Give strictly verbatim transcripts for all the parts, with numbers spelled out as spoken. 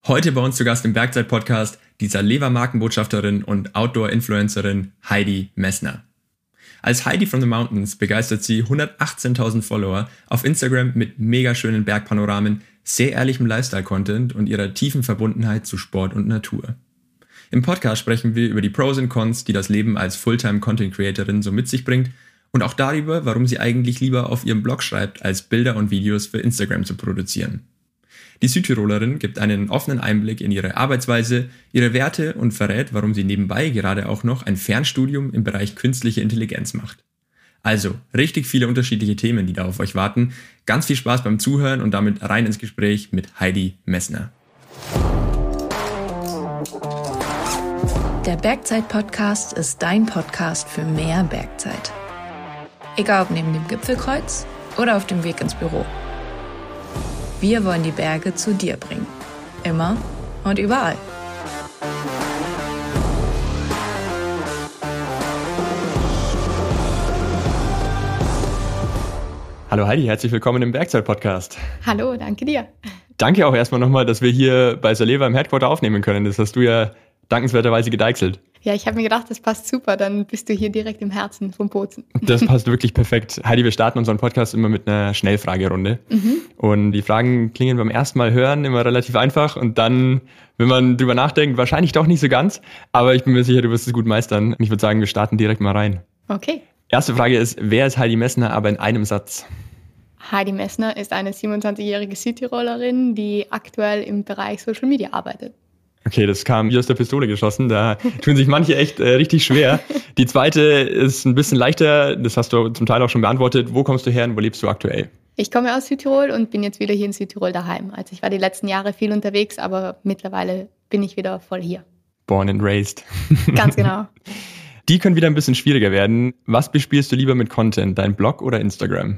Heute bei uns zu Gast im Bergzeit-Podcast die Saleva-Markenbotschafterin und Outdoor-Influencerin Heidi Messner. Als Heidi from the Mountains begeistert sie hundertachtzehntausend Follower auf Instagram mit mega schönen Bergpanoramen, sehr ehrlichem Lifestyle-Content und ihrer tiefen Verbundenheit zu Sport und Natur. Im Podcast sprechen wir über die Pros und Cons, die das Leben als Fulltime-Content-Creatorin so mit sich bringt und auch darüber, warum sie eigentlich lieber auf ihrem Blog schreibt, als Bilder und Videos für Instagram zu produzieren. Die Südtirolerin gibt einen offenen Einblick in ihre Arbeitsweise, ihre Werte und verrät, warum sie nebenbei gerade auch noch ein Fernstudium im Bereich künstliche Intelligenz macht. Also, richtig viele unterschiedliche Themen, die da auf euch warten. Ganz viel Spaß beim Zuhören und damit rein ins Gespräch mit Heidi Messner. Der Bergzeit-Podcast ist dein Podcast für mehr Bergzeit. Egal ob neben dem Gipfelkreuz oder auf dem Weg ins Büro. Wir wollen die Berge zu dir bringen. Immer und überall. Hallo Heidi, herzlich willkommen im Bergzeit-Podcast. Hallo, danke dir. Danke auch erstmal nochmal, dass wir hier bei Saleva im Headquarter aufnehmen können. Das hast du ja dankenswerterweise gedeichselt. Ja, ich habe mir gedacht, das passt super, dann bist du hier direkt im Herzen vom Bozen. Das passt wirklich perfekt. Heidi, wir starten unseren Podcast immer mit einer Schnellfragerunde. Mhm. Und die Fragen klingen beim ersten Mal hören immer relativ einfach und dann, wenn man drüber nachdenkt, wahrscheinlich doch nicht so ganz. Aber ich bin mir sicher, du wirst es gut meistern. Ich würde sagen, wir starten direkt mal rein. Okay. Erste Frage ist, wer ist Heidi Messner, aber in einem Satz? Heidi Messner ist eine siebenundzwanzigjährige Südtirolerin, die aktuell im Bereich Social Media arbeitet. Okay, das kam wie aus der Pistole geschossen. Da tun sich manche echt äh, richtig schwer. Die zweite ist ein bisschen leichter. Das hast du zum Teil auch schon beantwortet. Wo kommst du her und wo lebst du aktuell? Ich komme aus Südtirol und bin jetzt wieder hier in Südtirol daheim. Also ich war die letzten Jahre viel unterwegs, aber mittlerweile bin ich wieder voll hier. Born and raised. Ganz genau. Die können wieder ein bisschen schwieriger werden. Was bespielst du lieber mit Content, dein Blog oder Instagram?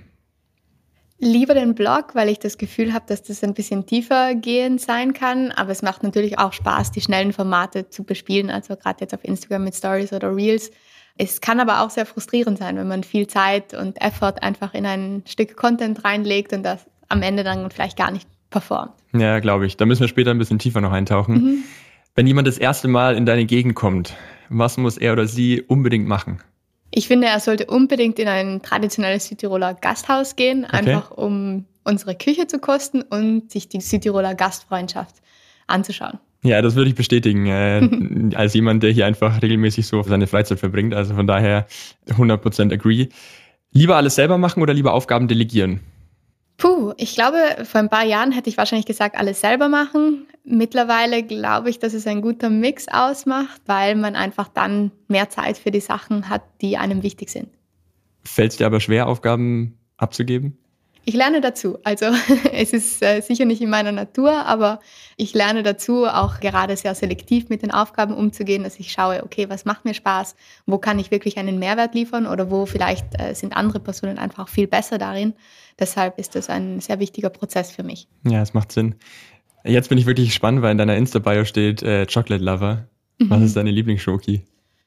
Lieber den Blog, weil ich das Gefühl habe, dass das ein bisschen tiefer gehend sein kann. Aber es macht natürlich auch Spaß, die schnellen Formate zu bespielen. Also gerade jetzt auf Instagram mit Stories oder Reels. Es kann aber auch sehr frustrierend sein, wenn man viel Zeit und Effort einfach in ein Stück Content reinlegt und das am Ende dann vielleicht gar nicht performt. Ja, glaube ich. Da müssen wir später ein bisschen tiefer noch eintauchen. Mhm. Wenn jemand das erste Mal in deine Gegend kommt, was muss er oder sie unbedingt machen? Ich finde, er sollte unbedingt in ein traditionelles Südtiroler Gasthaus gehen, okay. Einfach um unsere Küche zu kosten und sich die Südtiroler Gastfreundschaft anzuschauen. Ja, das würde ich bestätigen, äh, als jemand, der hier einfach regelmäßig so seine Freizeit verbringt. Also von daher hundert Prozent agree. Lieber alles selber machen oder lieber Aufgaben delegieren? Puh, ich glaube, vor ein paar Jahren hätte ich wahrscheinlich gesagt, alles selber machen. Mittlerweile glaube ich, dass es ein guter Mix ausmacht, weil man einfach dann mehr Zeit für die Sachen hat, die einem wichtig sind. Fällt es dir aber schwer, Aufgaben abzugeben? Ich lerne dazu. Also es ist äh, sicher nicht in meiner Natur, aber ich lerne dazu, auch gerade sehr selektiv mit den Aufgaben umzugehen, dass ich schaue, okay, was macht mir Spaß, wo kann ich wirklich einen Mehrwert liefern oder wo vielleicht äh, sind andere Personen einfach viel besser darin. Deshalb ist das ein sehr wichtiger Prozess für mich. Ja, es macht Sinn. Jetzt bin ich wirklich gespannt, weil in deiner Insta-Bio steht äh, Chocolate Lover. Mhm. Was ist deine Lieblingsschoki?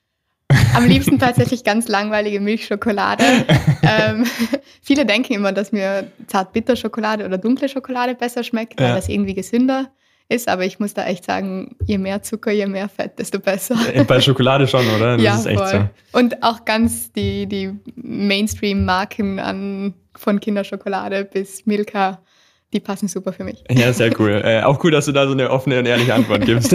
Am liebsten tatsächlich ganz langweilige Milchschokolade. ähm, viele denken immer, dass mir Zartbitterschokolade oder dunkle Schokolade besser schmeckt, weil ja. das irgendwie gesünder ist. Aber ich muss da echt sagen, je mehr Zucker, je mehr Fett, desto besser. Bei Schokolade schon, oder? Das ja, ist echt voll. So. Und auch ganz die, die Mainstream-Marken an, von Kinderschokolade bis Milka, die passen super für mich. Ja, sehr cool. Äh, auch cool, dass du da so eine offene und ehrliche Antwort gibst.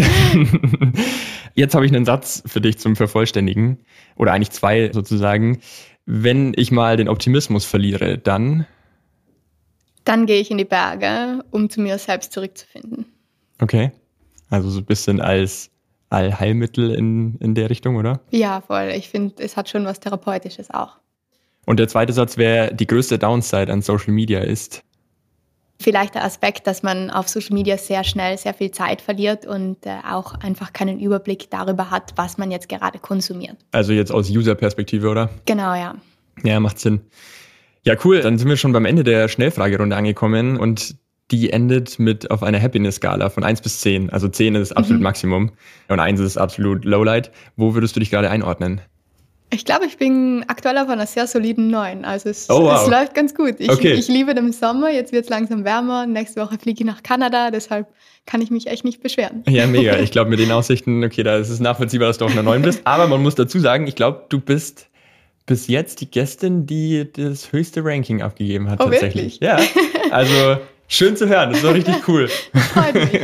Jetzt habe ich einen Satz für dich zum Vervollständigen. Oder eigentlich zwei sozusagen. Wenn ich mal den Optimismus verliere, dann? Dann gehe ich in die Berge, um zu mir selbst zurückzufinden. Okay. Also so ein bisschen als Allheilmittel in, in der Richtung, oder? Ja, voll. Ich finde, es hat schon was Therapeutisches auch. Und der zweite Satz wäre, die größte Downside an Social Media ist? Vielleicht der Aspekt, dass man auf Social Media sehr schnell sehr viel Zeit verliert und äh, auch einfach keinen Überblick darüber hat, was man jetzt gerade konsumiert. Also jetzt aus User-Perspektive, oder? Genau, ja. Ja, macht Sinn. Ja, cool. Dann sind wir schon beim Ende der Schnellfragerunde angekommen und die endet mit auf einer Happiness-Skala von eins bis zehn. Also zehn ist das absolut mhm. Maximum und eins ist absolut Lowlight. Wo würdest du dich gerade einordnen? Ich glaube, ich bin aktuell auf einer sehr soliden neun. Also es, oh, wow. es läuft ganz gut. Ich, okay. ich liebe den Sommer, jetzt wird es langsam wärmer. Nächste Woche fliege ich nach Kanada, deshalb kann ich mich echt nicht beschweren. Ja, mega. Ich glaube, mit den Aussichten, okay, da ist es nachvollziehbar, dass du auf einer neun bist. Aber man muss dazu sagen, ich glaube, du bist bis jetzt die Gästin, die das höchste Ranking abgegeben hat. Oh, tatsächlich. Wirklich? Ja, also schön zu hören. Das ist doch richtig cool. Freut mich.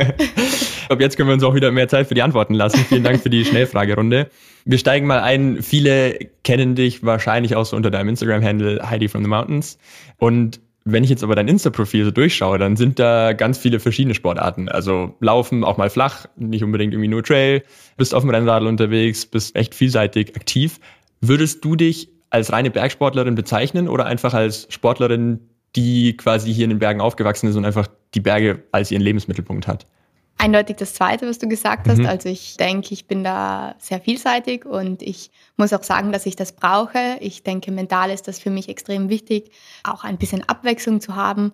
Ab jetzt können wir uns auch wieder mehr Zeit für die Antworten lassen. Vielen Dank für die Schnellfragerunde. Wir steigen mal ein. Viele kennen dich wahrscheinlich auch so unter deinem Instagram-Handle Heidi from the Mountains. Und wenn ich jetzt aber dein Insta-Profil so durchschaue, dann sind da ganz viele verschiedene Sportarten. Also Laufen, auch mal flach, nicht unbedingt irgendwie nur Trail. Bist auf dem Rennradl unterwegs, bist echt vielseitig aktiv. Würdest du dich als reine Bergsportlerin bezeichnen oder einfach als Sportlerin, die quasi hier in den Bergen aufgewachsen ist und einfach die Berge als ihren Lebensmittelpunkt hat? Eindeutig das Zweite, was du gesagt hast. Mhm. Also ich denke, ich bin da sehr vielseitig und ich muss auch sagen, dass ich das brauche. Ich denke, mental ist das für mich extrem wichtig, auch ein bisschen Abwechslung zu haben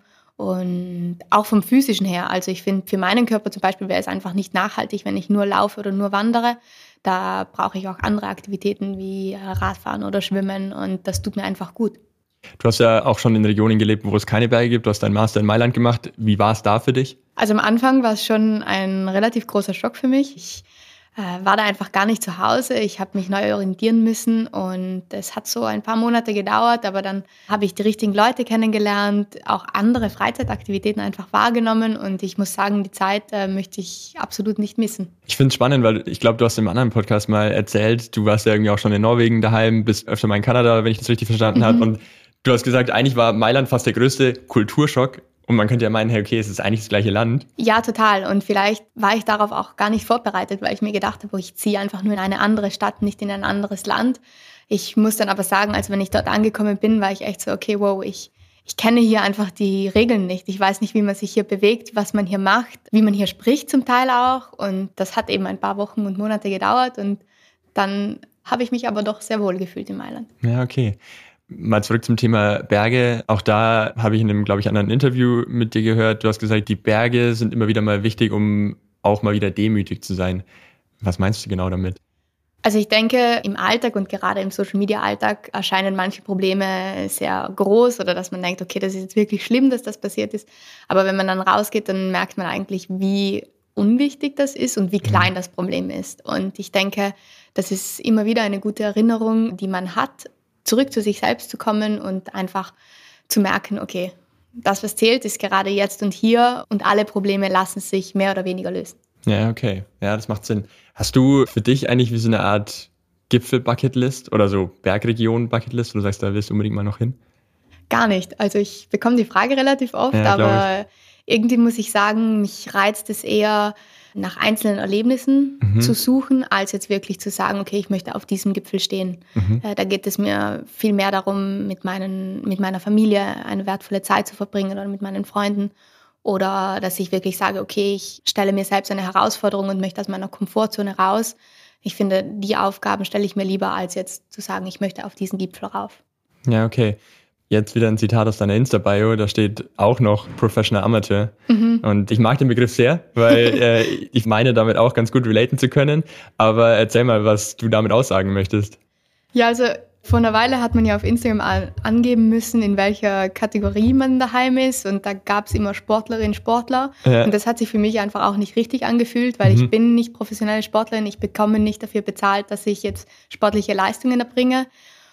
und auch vom Physischen her. Also ich finde, für meinen Körper zum Beispiel wäre es einfach nicht nachhaltig, wenn ich nur laufe oder nur wandere. Da brauche ich auch andere Aktivitäten wie Radfahren oder Schwimmen und das tut mir einfach gut. Du hast ja auch schon in Regionen gelebt, wo es keine Berge gibt. Du hast deinen Master in Mailand gemacht. Wie war es da für dich? Also am Anfang war es schon ein relativ großer Schock für mich. Ich äh, war da einfach gar nicht zu Hause. Ich habe mich neu orientieren müssen und es hat so ein paar Monate gedauert, aber dann habe ich die richtigen Leute kennengelernt, auch andere Freizeitaktivitäten einfach wahrgenommen und ich muss sagen, die Zeit äh, möchte ich absolut nicht missen. Ich finde es spannend, weil ich glaube, du hast im anderen Podcast mal erzählt, du warst ja irgendwie auch schon in Norwegen daheim, bist öfter mal in Kanada, wenn ich das richtig verstanden Mhm. habe. Und du hast gesagt, eigentlich war Mailand fast der größte Kulturschock. Und man könnte ja meinen, hey, okay, es ist eigentlich das gleiche Land. Ja, total. Und vielleicht war ich darauf auch gar nicht vorbereitet, weil ich mir gedacht habe, ich ziehe einfach nur in eine andere Stadt, nicht in ein anderes Land. Ich muss dann aber sagen, als wenn ich dort angekommen bin, war ich echt so, okay, wow, ich, ich kenne hier einfach die Regeln nicht. Ich weiß nicht, wie man sich hier bewegt, was man hier macht, wie man hier spricht zum Teil auch. Und das hat eben ein paar Wochen und Monate gedauert. Und dann habe ich mich aber doch sehr wohl gefühlt in Mailand. Ja, okay. Mal zurück zum Thema Berge. Auch da habe ich in einem, glaube ich, anderen Interview mit dir gehört. Du hast gesagt, die Berge sind immer wieder mal wichtig, um auch mal wieder demütig zu sein. Was meinst du genau damit? Also ich denke, im Alltag und gerade im Social-Media-Alltag erscheinen manche Probleme sehr groß oder dass man denkt, okay, das ist jetzt wirklich schlimm, dass das passiert ist. Aber wenn man dann rausgeht, dann merkt man eigentlich, wie unwichtig das ist und wie klein das Problem ist. Und ich denke, das ist immer wieder eine gute Erinnerung, die man hat, zurück zu sich selbst zu kommen und einfach zu merken, okay, das, was zählt, ist gerade jetzt und hier und alle Probleme lassen sich mehr oder weniger lösen. Ja, okay. Ja, das macht Sinn. Hast du für dich eigentlich wie so eine Art Gipfel-Bucketlist oder so Bergregion-Bucketlist, wo du sagst, da willst du unbedingt mal noch hin? Gar nicht. Also ich bekomme die Frage relativ oft, Ja, aber irgendwie muss ich sagen, mich reizt es eher, nach einzelnen Erlebnissen Mhm. zu suchen, als jetzt wirklich zu sagen, okay, ich möchte auf diesem Gipfel stehen. Mhm. Äh, da geht es mir viel mehr darum, mit, meinen, mit meiner Familie eine wertvolle Zeit zu verbringen oder mit meinen Freunden. Oder dass ich wirklich sage, okay, ich stelle mir selbst eine Herausforderung und möchte aus meiner Komfortzone raus. Ich finde, die Aufgaben stelle ich mir lieber, als jetzt zu sagen, ich möchte auf diesen Gipfel rauf. Ja, okay. Jetzt wieder ein Zitat aus deiner Insta-Bio, da steht auch noch Professional Amateur. Mhm. Und ich mag den Begriff sehr, weil äh, ich meine, damit auch ganz gut relaten zu können. Aber erzähl mal, was du damit aussagen möchtest. Ja, also vor einer Weile hat man ja auf Instagram an, angeben müssen, in welcher Kategorie man daheim ist. Und da gab es immer Sportlerinnen, Sportler. Ja. Und das hat sich für mich einfach auch nicht richtig angefühlt, weil Mhm. ich bin nicht professionelle Sportlerin. Ich bekomme nicht dafür bezahlt, dass ich jetzt sportliche Leistungen erbringe.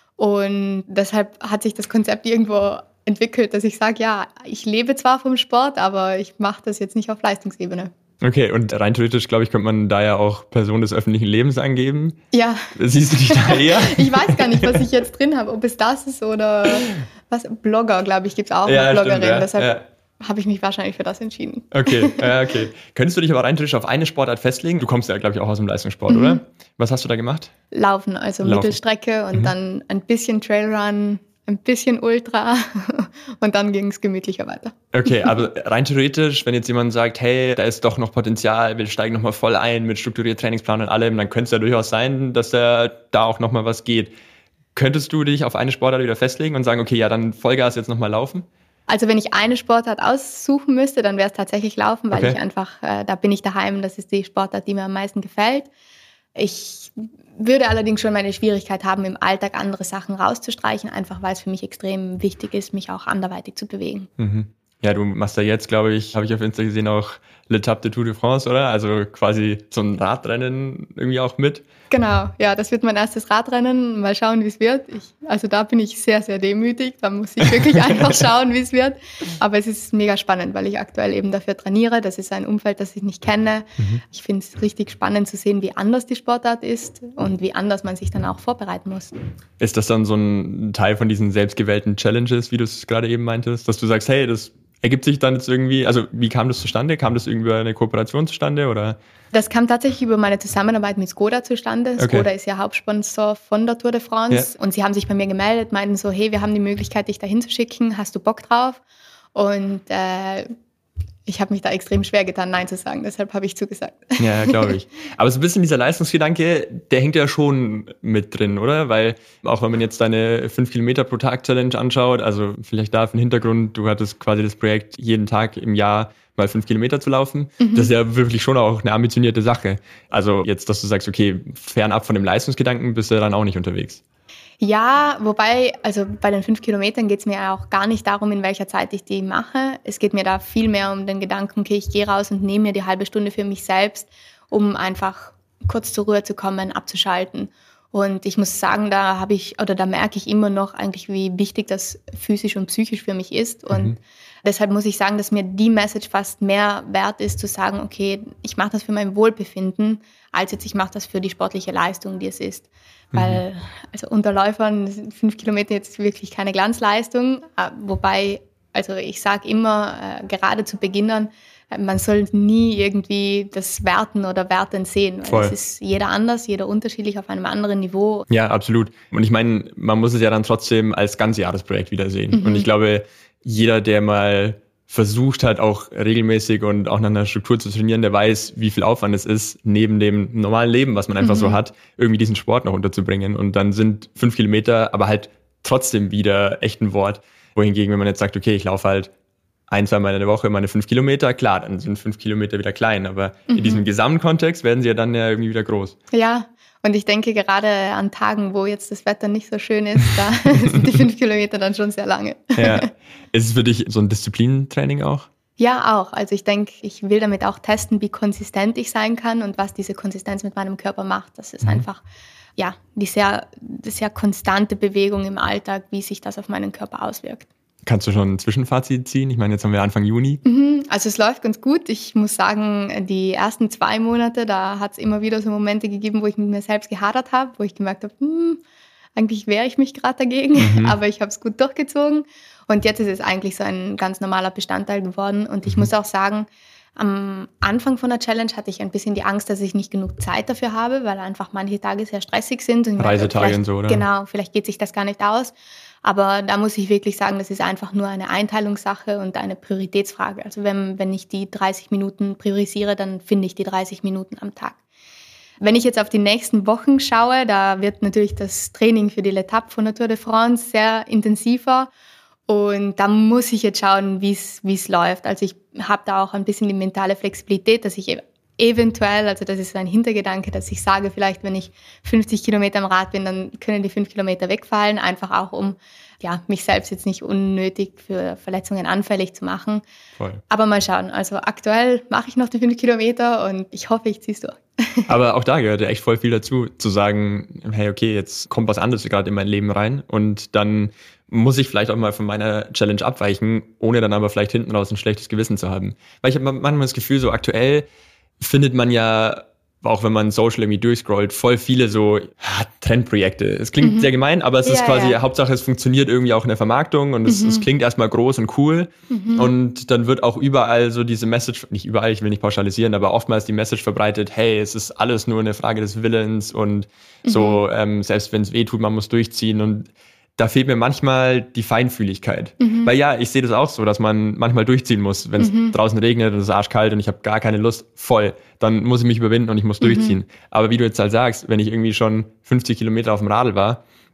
Und deshalb hat sich das Konzept irgendwo entwickelt, dass ich sage, ja, ich lebe zwar vom Sport, aber ich mache das jetzt nicht auf Leistungsebene. Okay, und rein theoretisch, glaube ich, könnte man da ja auch Person des öffentlichen Lebens angeben. Ja, Siehst du dich da eher? ich weiß gar nicht, was ich jetzt drin habe, ob es das ist oder was. Blogger, glaube ich, gibt es auch Ja, eine Bloggerin. stimmt, ja, Deshalb ja. habe ich mich wahrscheinlich für das entschieden. Okay, ja, okay. Könntest du dich aber rein theoretisch auf eine Sportart festlegen? Du kommst ja, glaube ich, auch aus dem Leistungssport, Mhm. oder? Was hast du da gemacht? Laufen, also Laufen. Mittelstrecke und Mhm. dann ein bisschen Trailrun, ein bisschen Ultra und dann ging es gemütlicher weiter. Okay, aber rein theoretisch, wenn jetzt jemand sagt, hey, da ist doch noch Potenzial, wir steigen nochmal voll ein mit strukturiertem Trainingsplan und allem, dann könnte es ja durchaus sein, dass da, da auch nochmal was geht. Könntest du dich auf eine Sportart wieder festlegen und sagen, okay, ja, dann Vollgas jetzt nochmal laufen? Also wenn ich eine Sportart aussuchen müsste, dann wäre es tatsächlich Laufen, weil Okay. ich einfach, äh, da bin ich daheim, das ist die Sportart, die mir am meisten gefällt. Ich würde allerdings schon meine Schwierigkeit haben, im Alltag andere Sachen rauszustreichen, einfach weil es für mich extrem wichtig ist, mich auch anderweitig zu bewegen. Mhm. Ja, du machst ja jetzt, glaube ich, habe ich auf Insta gesehen, auch L'Etape de Tour de France, oder? Also quasi so ein Radrennen irgendwie auch mit. Genau, ja, das wird mein erstes Radrennen. Mal schauen, wie es wird. Ich, also da bin ich sehr, sehr demütig. Da muss ich wirklich einfach schauen, wie es wird. Aber es ist mega spannend, weil ich aktuell eben dafür trainiere. Das ist ein Umfeld, das ich nicht kenne. Mhm. Ich finde es richtig spannend zu sehen, wie anders die Sportart ist und wie anders man sich dann auch vorbereiten muss. Ist das dann so ein Teil von diesen selbstgewählten Challenges, wie du es gerade eben meintest, dass du sagst, hey, das ergibt sich dann jetzt irgendwie, also wie kam das zustande? Kam das irgendwie über eine Kooperation zustande oder? Das kam tatsächlich über meine Zusammenarbeit mit Skoda zustande. Okay. Skoda ist ja Hauptsponsor von der Tour de France. Ja. Und sie haben sich bei mir gemeldet, meinten so, hey, wir haben die Möglichkeit, dich da hinzuschicken. Hast du Bock drauf? Und äh, ich habe mich da extrem schwer getan, Nein zu sagen. Deshalb habe ich zugesagt. Ja, glaube ich. Aber so ein bisschen dieser Leistungsgedanke, der hängt ja schon mit drin, oder? Weil auch wenn man jetzt deine fünf Kilometer pro Tag Challenge anschaut, also vielleicht da für den Hintergrund, du hattest quasi das Projekt, jeden Tag im Jahr mal fünf Kilometer zu laufen. Mhm. Das ist ja wirklich schon auch eine ambitionierte Sache. Also jetzt, dass du sagst, okay, fernab von dem Leistungsgedanken bist du dann auch nicht unterwegs. Ja, wobei, also bei den fünf Kilometern geht es mir auch gar nicht darum, in welcher Zeit ich die mache. Es geht mir da viel mehr um den Gedanken, okay, ich gehe raus und nehme mir die halbe Stunde für mich selbst, um einfach kurz zur Ruhe zu kommen, abzuschalten. Und ich muss sagen, da habe ich, oder da merke ich immer noch eigentlich, wie wichtig das physisch und psychisch für mich ist. Und mhm. deshalb muss ich sagen, dass mir die Message fast mehr wert ist, zu sagen, okay, ich mache das für mein Wohlbefinden, als jetzt ich mache das für die sportliche Leistung, die es ist. Weil, also unter Läufern sind fünf Kilometer jetzt wirklich keine Glanzleistung, wobei, also ich sage immer, äh, gerade zu Beginnern, man soll nie irgendwie das werten oder wertend sehen. Weil es ist jeder anders, jeder unterschiedlich auf einem anderen Niveau. Ja, absolut. Und ich meine, man muss es ja dann trotzdem als Ganzjahresprojekt wieder sehen. Mhm. Und ich glaube, jeder, der mal versucht hat, auch regelmäßig und auch nach einer Struktur zu trainieren, der weiß, wie viel Aufwand es ist, neben dem normalen Leben, was man einfach mhm. so hat, irgendwie diesen Sport noch unterzubringen. Und dann sind fünf Kilometer aber halt trotzdem wieder echt ein Wort. Wohingegen, wenn man jetzt sagt, okay, ich laufe halt ein, zwei Mal in der Woche meine fünf Kilometer, klar, dann sind fünf Kilometer wieder klein. Aber mhm. in diesem Gesamtkontext werden sie ja dann ja irgendwie wieder groß. Ja, und ich denke, gerade an Tagen, wo jetzt das Wetter nicht so schön ist, da sind die fünf Kilometer dann schon sehr lange. Ja. Ist es für dich so ein Disziplinentraining auch? Ja, auch. Also ich denke, ich will damit auch testen, wie konsistent ich sein kann und was diese Konsistenz mit meinem Körper macht. Das ist mhm. einfach, ja, die sehr, die sehr konstante Bewegung im Alltag, wie sich das auf meinen Körper auswirkt. Kannst du schon ein Zwischenfazit ziehen? Ich meine, jetzt haben wir Anfang Juni. Mhm, also es läuft ganz gut. Ich muss sagen, die ersten zwei Monate, da hat es immer wieder so Momente gegeben, wo ich mit mir selbst gehadert habe, wo ich gemerkt habe, hm, eigentlich wehre ich mich gerade dagegen, mhm. aber ich habe es gut durchgezogen. Und jetzt ist es eigentlich so ein ganz normaler Bestandteil geworden. Und ich mhm. muss auch sagen, am Anfang von der Challenge hatte ich ein bisschen die Angst, dass ich nicht genug Zeit dafür habe, weil einfach manche Tage sehr stressig sind. Und Reisetage und so, oder? Genau, vielleicht geht sich das gar nicht aus. Aber da muss ich wirklich sagen, das ist einfach nur eine Einteilungssache und eine Prioritätsfrage. Also wenn, wenn ich die dreißig Minuten priorisiere, dann finde ich die dreißig Minuten am Tag. Wenn ich jetzt auf die nächsten Wochen schaue, da wird natürlich das Training für die L'Etape von der Tour de France sehr intensiver. Und da muss ich jetzt schauen, wie es wie es läuft. Also ich habe da auch ein bisschen die mentale Flexibilität, dass ich eventuell, also das ist so ein Hintergedanke, dass ich sage, vielleicht wenn ich fünfzig Kilometer am Rad bin, dann können die fünf Kilometer wegfallen, einfach auch um ja, mich selbst jetzt nicht unnötig für Verletzungen anfällig zu machen. Voll. Aber mal schauen. Also aktuell mache ich noch die fünf Kilometer und ich hoffe, ich ziehe es durch. Aber auch da gehört ja echt voll viel dazu, zu sagen, hey, okay, jetzt kommt was anderes gerade in mein Leben rein und dann muss ich vielleicht auch mal von meiner Challenge abweichen, ohne dann aber vielleicht hinten raus ein schlechtes Gewissen zu haben. Weil ich habe manchmal das Gefühl, so aktuell findet man ja, auch wenn man Social irgendwie durchscrollt, voll viele so ja, Trendprojekte. Es klingt mhm. sehr gemein, aber es ja, ist quasi, ja. Hauptsache es funktioniert irgendwie auch in der Vermarktung und es, mhm. es klingt erstmal groß und cool. Mhm. Und dann wird auch überall so diese Message, nicht überall, ich will nicht pauschalisieren, aber oftmals die Message verbreitet, hey, es ist alles nur eine Frage des Willens und mhm. so, ähm, selbst wenn es weh tut, man muss durchziehen und da fehlt mir manchmal die Feinfühligkeit. Mhm. Weil ja, ich sehe das auch so, dass man manchmal durchziehen muss. Wenn es mhm. draußen regnet und es ist arschkalt und ich habe gar keine Lust, voll, dann muss ich mich überwinden und ich muss mhm. durchziehen. Aber wie du jetzt halt sagst, wenn ich irgendwie schon fünfzig Kilometer auf dem Radl war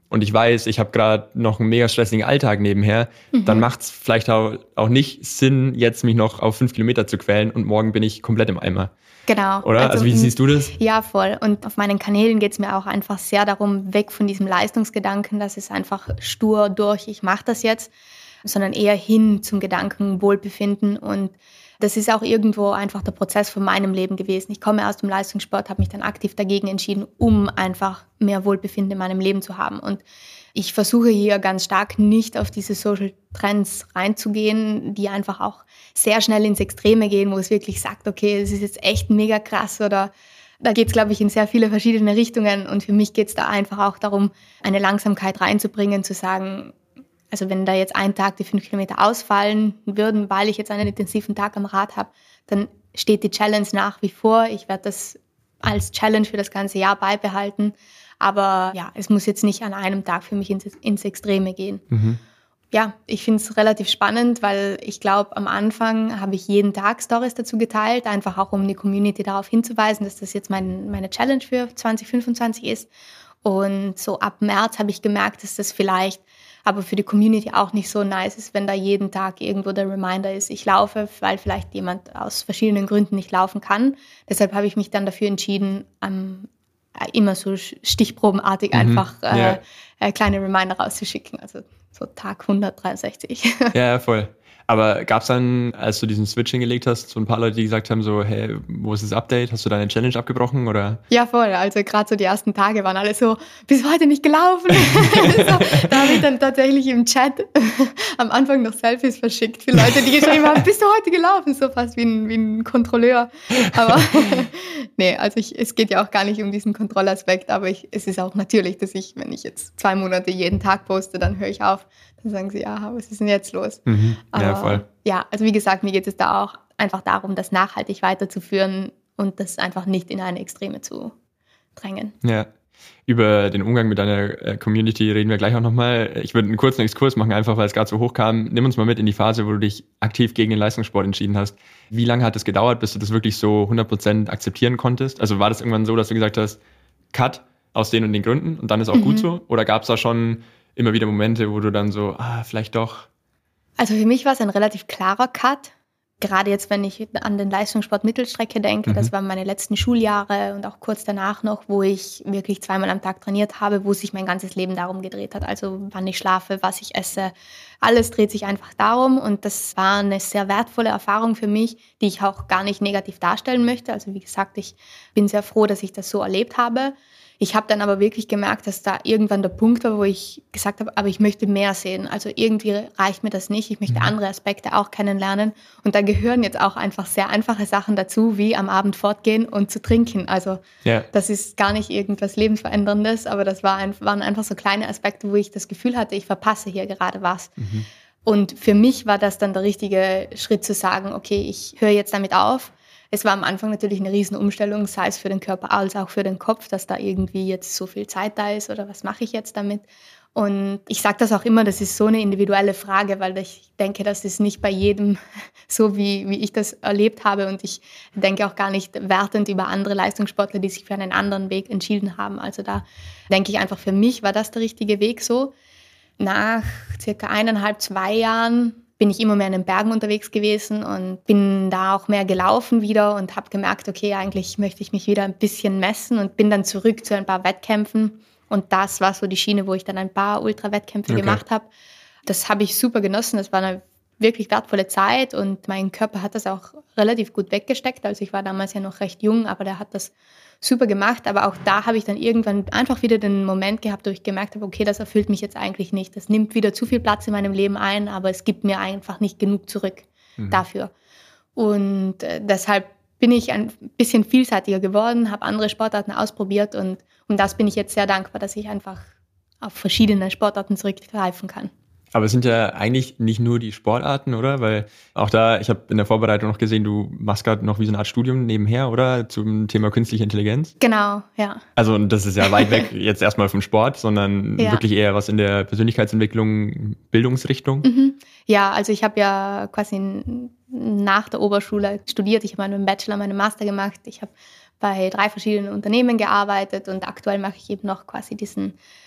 und ich weiß, ich habe gerade noch einen mega stressigen Alltag nebenher, mhm. dann macht es vielleicht auch, auch nicht Sinn, jetzt mich noch auf fünf Kilometer zu quälen und morgen bin ich komplett im Eimer. Genau. Oder? Also, also wie siehst du das? Ja, voll. Und auf meinen Kanälen geht es mir auch einfach sehr darum, weg von diesem Leistungsgedanken, dass es einfach stur durch, ich mache das jetzt, sondern eher hin zum Gedanken Wohlbefinden. Und das ist auch irgendwo einfach der Prozess von meinem Leben gewesen. Ich komme aus dem Leistungssport, habe mich dann aktiv dagegen entschieden, um einfach mehr Wohlbefinden in meinem Leben zu haben. Und ich versuche hier ganz stark nicht auf diese Social Trends reinzugehen, die einfach auch sehr schnell ins Extreme gehen, wo es wirklich sagt, okay, es ist jetzt echt mega krass oder da geht es, glaube ich, in sehr viele verschiedene Richtungen. Und für mich geht es da einfach auch darum, eine Langsamkeit reinzubringen, zu sagen, also wenn da jetzt einen Tag die fünf Kilometer ausfallen würden, weil ich jetzt einen intensiven Tag am Rad habe, dann steht die Challenge nach wie vor. Ich werde das als Challenge für das ganze Jahr beibehalten. Aber ja, es muss jetzt nicht an einem Tag für mich ins, ins Extreme gehen. Mhm. Ja, ich finde es relativ spannend, weil ich glaube, am Anfang habe ich jeden Tag Stories dazu geteilt, einfach auch um die Community darauf hinzuweisen, dass das jetzt mein, meine Challenge für zwanzig fünfundzwanzig ist. Und so ab März habe ich gemerkt, dass das vielleicht aber für die Community auch nicht so nice ist, wenn da jeden Tag irgendwo der Reminder ist, ich laufe, weil vielleicht jemand aus verschiedenen Gründen nicht laufen kann. Deshalb habe ich mich dann dafür entschieden, am immer so stichprobenartig mhm. einfach äh, ja. äh, kleine Reminder rauszuschicken. Also so Tag hundertdreiundsechzig. Ja, voll. Aber gab es dann, als du diesen Switch hingelegt hast, so ein paar Leute, die gesagt haben, so, hey, wo ist das Update? Hast du deine Challenge abgebrochen? Oder? Ja, voll. Also gerade so die ersten Tage waren alle so, bis heute nicht gelaufen. So, da habe ich dann tatsächlich im Chat am Anfang noch Selfies verschickt für Leute, die geschrieben haben, bist du heute gelaufen? So fast wie ein, wie ein Kontrolleur. Aber nee, also ich, es geht ja auch gar nicht um diesen Kontrollaspekt, aber ich, es ist auch natürlich, dass ich, wenn ich jetzt zwei Monate jeden Tag poste, dann höre ich auf. Dann sagen sie, ja, was ist denn jetzt los? Mhm. Ja, aber, voll. Ja, also wie gesagt, mir geht es da auch einfach darum, das nachhaltig weiterzuführen und das einfach nicht in eine Extreme zu drängen. Ja, über den Umgang mit deiner Community reden wir gleich auch nochmal. Ich würde einen kurzen Exkurs machen, einfach weil es gerade so hoch kam. Nimm uns mal mit in die Phase, wo du dich aktiv gegen den Leistungssport entschieden hast. Wie lange hat es gedauert, bis du das wirklich so hundert Prozent akzeptieren konntest? Also war das irgendwann so, dass du gesagt hast, Cut aus den und den Gründen und dann ist auch mhm. gut so? Oder gab es da schon immer wieder Momente, wo du dann so, ah, vielleicht doch? Also für mich war es ein relativ klarer Cut. Gerade jetzt, wenn ich an den Leistungssport Mittelstrecke denke, mhm. das waren meine letzten Schuljahre und auch kurz danach noch, wo ich wirklich zweimal am Tag trainiert habe, wo sich mein ganzes Leben darum gedreht hat. Also wann ich schlafe, was ich esse, alles dreht sich einfach darum. Und das war eine sehr wertvolle Erfahrung für mich, die ich auch gar nicht negativ darstellen möchte. Also wie gesagt, ich bin sehr froh, dass ich das so erlebt habe. Ich habe dann aber wirklich gemerkt, dass da irgendwann der Punkt war, wo ich gesagt habe, aber ich möchte mehr sehen. Also irgendwie reicht mir das nicht. Ich möchte andere Aspekte auch kennenlernen. Und da gehören jetzt auch einfach sehr einfache Sachen dazu, wie am Abend fortgehen und zu trinken. Also ja. das ist gar nicht irgendwas Lebensveränderndes, aber das war ein, waren einfach so kleine Aspekte, wo ich das Gefühl hatte, ich verpasse hier gerade was. Mhm. Und für mich war das dann der richtige Schritt zu sagen, okay, ich höre jetzt damit auf. Es war am Anfang natürlich eine Riesenumstellung, sei es für den Körper als auch für den Kopf, dass da irgendwie jetzt so viel Zeit da ist oder was mache ich jetzt damit. Und ich sage das auch immer, das ist so eine individuelle Frage, weil ich denke, das ist nicht bei jedem so, wie, wie ich das erlebt habe. Und ich denke auch gar nicht wertend über andere Leistungssportler, die sich für einen anderen Weg entschieden haben. Also da denke ich einfach, für mich war das der richtige Weg so. Nach circa eineinhalb, zwei Jahren bin ich immer mehr in den Bergen unterwegs gewesen und bin da auch mehr gelaufen wieder und habe gemerkt, okay, eigentlich möchte ich mich wieder ein bisschen messen und bin dann zurück zu ein paar Wettkämpfen. Und das war so die Schiene, wo ich dann ein paar Ultra-Wettkämpfe okay. gemacht habe. Das habe ich super genossen. Das war eine wirklich wertvolle Zeit und mein Körper hat das auch relativ gut weggesteckt. Also ich war damals ja noch recht jung, aber der hat das super gemacht. Aber auch da habe ich dann irgendwann einfach wieder den Moment gehabt, wo ich gemerkt habe, okay, das erfüllt mich jetzt eigentlich nicht. Das nimmt wieder zu viel Platz in meinem Leben ein, aber es gibt mir einfach nicht genug zurück mhm. dafür. Und äh, deshalb bin ich ein bisschen vielseitiger geworden, habe andere Sportarten ausprobiert und um das bin ich jetzt sehr dankbar, dass ich einfach auf verschiedene Sportarten zurückgreifen kann. Aber es sind ja eigentlich nicht nur die Sportarten, oder? Weil auch da, ich habe in der Vorbereitung noch gesehen, du machst gerade noch wie so eine Art Studium nebenher, oder? Zum Thema künstliche Intelligenz. Genau, ja. Also das ist ja weit weg jetzt erstmal vom Sport, sondern ja. wirklich eher was in der Persönlichkeitsentwicklung, Bildungsrichtung. Mhm. Ja, also ich habe ja quasi nach der Oberschule studiert. Ich habe meinen Bachelor, meinen Master gemacht. Ich habe bei drei verschiedenen Unternehmen gearbeitet und aktuell mache ich eben noch quasi diesen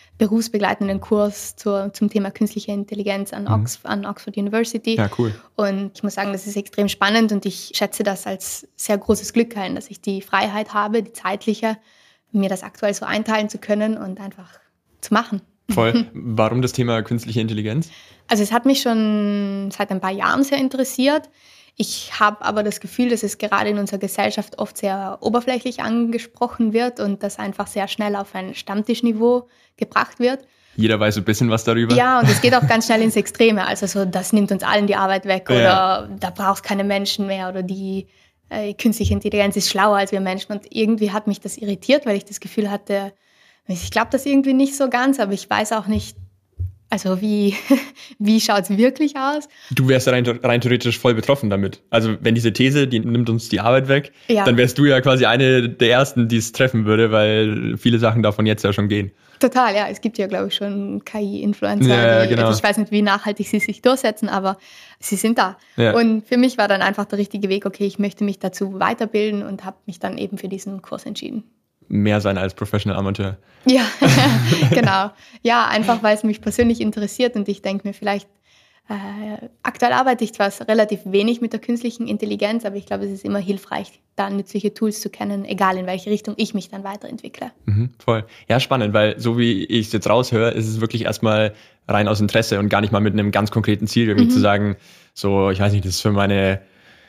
berufsbegleitenden Kurs zur, zum Thema künstliche Intelligenz an, Ox, mhm. an Oxford University. Ja, cool. Und ich muss sagen, das ist extrem spannend und ich schätze das als sehr großes Glück ein, dass ich die Freiheit habe, die zeitliche, mir das aktuell so einteilen zu können und einfach zu machen. Voll. Warum das Thema künstliche Intelligenz? Also es hat mich schon seit ein paar Jahren sehr interessiert. Ich habe aber das Gefühl, dass es gerade in unserer Gesellschaft oft sehr oberflächlich angesprochen wird und das einfach sehr schnell auf ein Stammtischniveau gebracht wird. Jeder weiß ein bisschen was darüber. Ja, und es geht auch ganz schnell ins Extreme. Also so, das nimmt uns allen die Arbeit weg oder ja. da brauchst keine Menschen mehr oder die äh, künstliche Intelligenz ist schlauer als wir Menschen. Und irgendwie hat mich das irritiert, weil ich das Gefühl hatte, ich glaube das irgendwie nicht so ganz, aber ich weiß auch nicht, also wie, wie schaut es wirklich aus? Du wärst rein, rein theoretisch voll betroffen damit. Also wenn diese These, die nimmt uns die Arbeit weg, ja. dann wärst du ja quasi eine der Ersten, die es treffen würde, weil viele Sachen davon jetzt ja schon gehen. Total, ja. Es gibt ja, glaube ich, schon K I-Influencer. Ja, die, genau. Ich weiß nicht, wie nachhaltig sie sich durchsetzen, aber sie sind da. Ja. Und für mich war dann einfach der richtige Weg, okay, ich möchte mich dazu weiterbilden und habe mich dann eben für diesen Kurs entschieden. Mehr sein als Professional Amateur. Ja, genau. Ja, einfach, weil es mich persönlich interessiert und ich denke mir vielleicht, äh, aktuell arbeite ich zwar relativ wenig mit der künstlichen Intelligenz, aber ich glaube, es ist immer hilfreich, da nützliche Tools zu kennen, egal in welche Richtung ich mich dann weiterentwickle. Mhm, voll. Ja, spannend, weil so wie ich es jetzt raushöre, ist es wirklich erstmal rein aus Interesse und gar nicht mal mit einem ganz konkreten Ziel, irgendwie mhm. zu sagen, so, ich weiß nicht, das ist für meine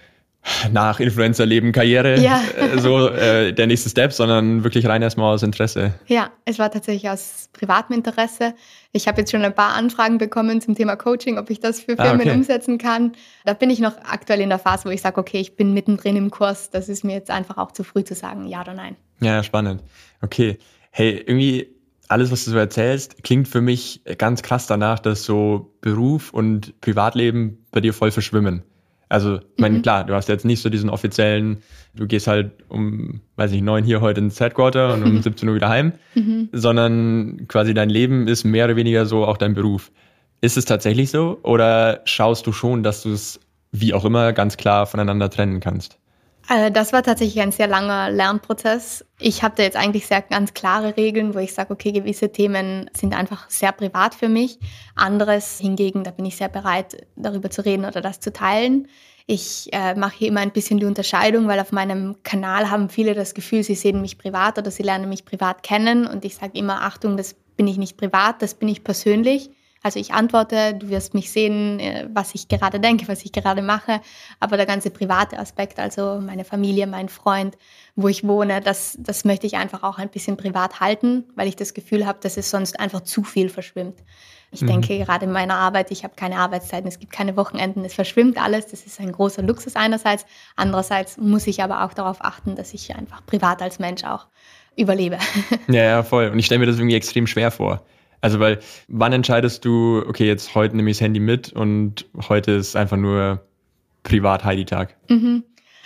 nach Influencer-Leben, Karriere, ja. so äh, der nächste Step, sondern wirklich rein erstmal aus Interesse. Ja, es war tatsächlich aus privatem Interesse. Ich habe jetzt schon ein paar Anfragen bekommen zum Thema Coaching, ob ich das für Firmen ah, okay. umsetzen kann. Da bin ich noch aktuell in der Phase, wo ich sage, okay, ich bin mittendrin im Kurs. Das ist mir jetzt einfach auch zu früh zu sagen, ja oder nein. Ja, spannend. Okay. Hey, irgendwie alles, was du so erzählst, klingt für mich ganz krass danach, dass so Beruf und Privatleben bei dir voll verschwimmen. Also, ich meine, mhm. klar, du hast jetzt nicht so diesen offiziellen, du gehst halt um, weiß ich, neun hier heute ins Headquarter und um siebzehn Uhr wieder heim, mhm. sondern quasi dein Leben ist mehr oder weniger so auch dein Beruf. Ist es tatsächlich so oder schaust du schon, dass du es, wie auch immer, ganz klar voneinander trennen kannst? Also das war tatsächlich ein sehr langer Lernprozess. Ich hatte jetzt eigentlich sehr ganz klare Regeln, wo ich sage, okay, gewisse Themen sind einfach sehr privat für mich. Anderes hingegen, da bin ich sehr bereit, darüber zu reden oder das zu teilen. Ich äh, mache hier immer ein bisschen die Unterscheidung, weil auf meinem Kanal haben viele das Gefühl, sie sehen mich privat oder sie lernen mich privat kennen. Und ich sage immer, Achtung, das bin ich nicht privat, das bin ich persönlich. Also ich antworte, du wirst mich sehen, was ich gerade denke, was ich gerade mache, aber der ganze private Aspekt, also meine Familie, mein Freund, wo ich wohne, das, das möchte ich einfach auch ein bisschen privat halten, weil ich das Gefühl habe, dass es sonst einfach zu viel verschwimmt. Ich mhm. denke, gerade in meiner Arbeit, ich habe keine Arbeitszeiten, es gibt keine Wochenenden, es verschwimmt alles, das ist ein großer Luxus einerseits. Andererseits muss ich aber auch darauf achten, dass ich einfach privat als Mensch auch überlebe. Ja, ja, voll. Und ich stelle mir das irgendwie extrem schwer vor. Also, weil, wann entscheidest du, okay, jetzt heute nehme ich das Handy mit und heute ist einfach nur Privat-Heidi-Tag? Mhm.